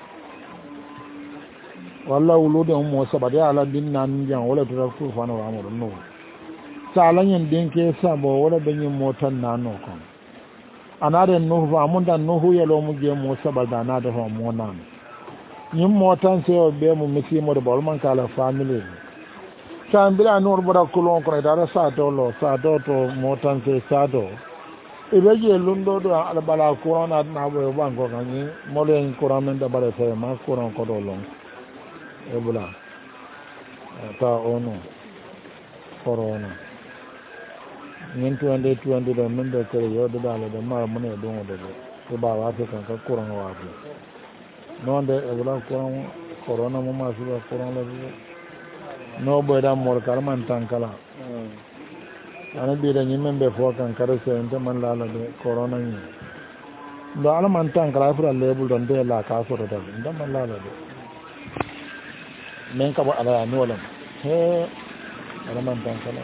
Speaker 1: walla wuludi o mo sabade ala din nan jan wala to ko fa no amoro no salan yin din ke sabo wala benyin motan nan no kon anare nuhu fa mun dan nuhu yelo muje mo sabada na da fa mo nan yin motan sai o be mu misi mo bol man kala family tan bila nur bora kulon ko da sa to lo sa do to motan sai sa do e be je lundo do ala bala corona na bo ban ko kan ni mo le corona men da bala sai ma corona ko do long e bula ta ono corona nin twenty twenty da men da kare yo da da da ma mun e don do ko ba wa ta kan ka corona wa non de ebla ko corona mo ma su corona la no boy da mor kalman tankala ana bi da nyimen be fo kan kare se ente man la la de corona ni do ala man tankala fura lebul don de la ka so da nda man la la de men ka ba ala no lam he ala man tankala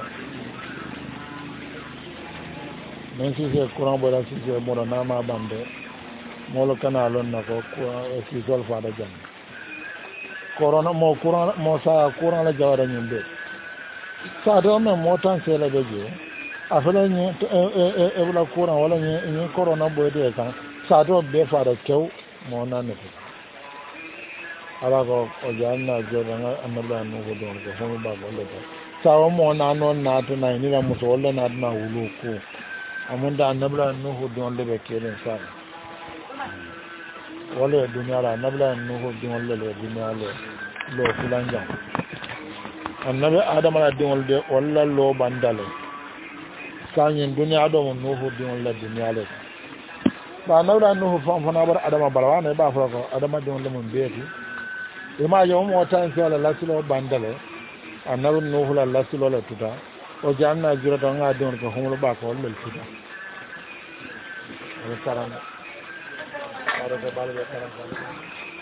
Speaker 1: men si se corona bo da si se mo na ma bande molo kana lon na ko si sol fa da jam corona mo corona mo sa corona la jawara nyimbe sa do me mo tan se la beje afala ni e e bula corona wala ni ni corona bo de kan sa do be fa da kew mo na ne ala ko o janna je da amala no go don ko homo ba go le sa o mo na non na to na ni la mo so le na na wulu ko amunda annabla no ho don le be kelen sa wala dunya la nabla nuhu din wala le dunya le lo filanja annabi adam ala din wala wala lo bandale sanyin dunya do nuhu din wala dunya le ba nabla nuhu fam fana bar adam barwana ba fa ko adam din wala mun beeti e ma yo mo tan so la lasilo bandale annabi nuhu la lasilo la tuta o janna jurata nga din ko humul ba ko le tuta o karana Ahora se vale de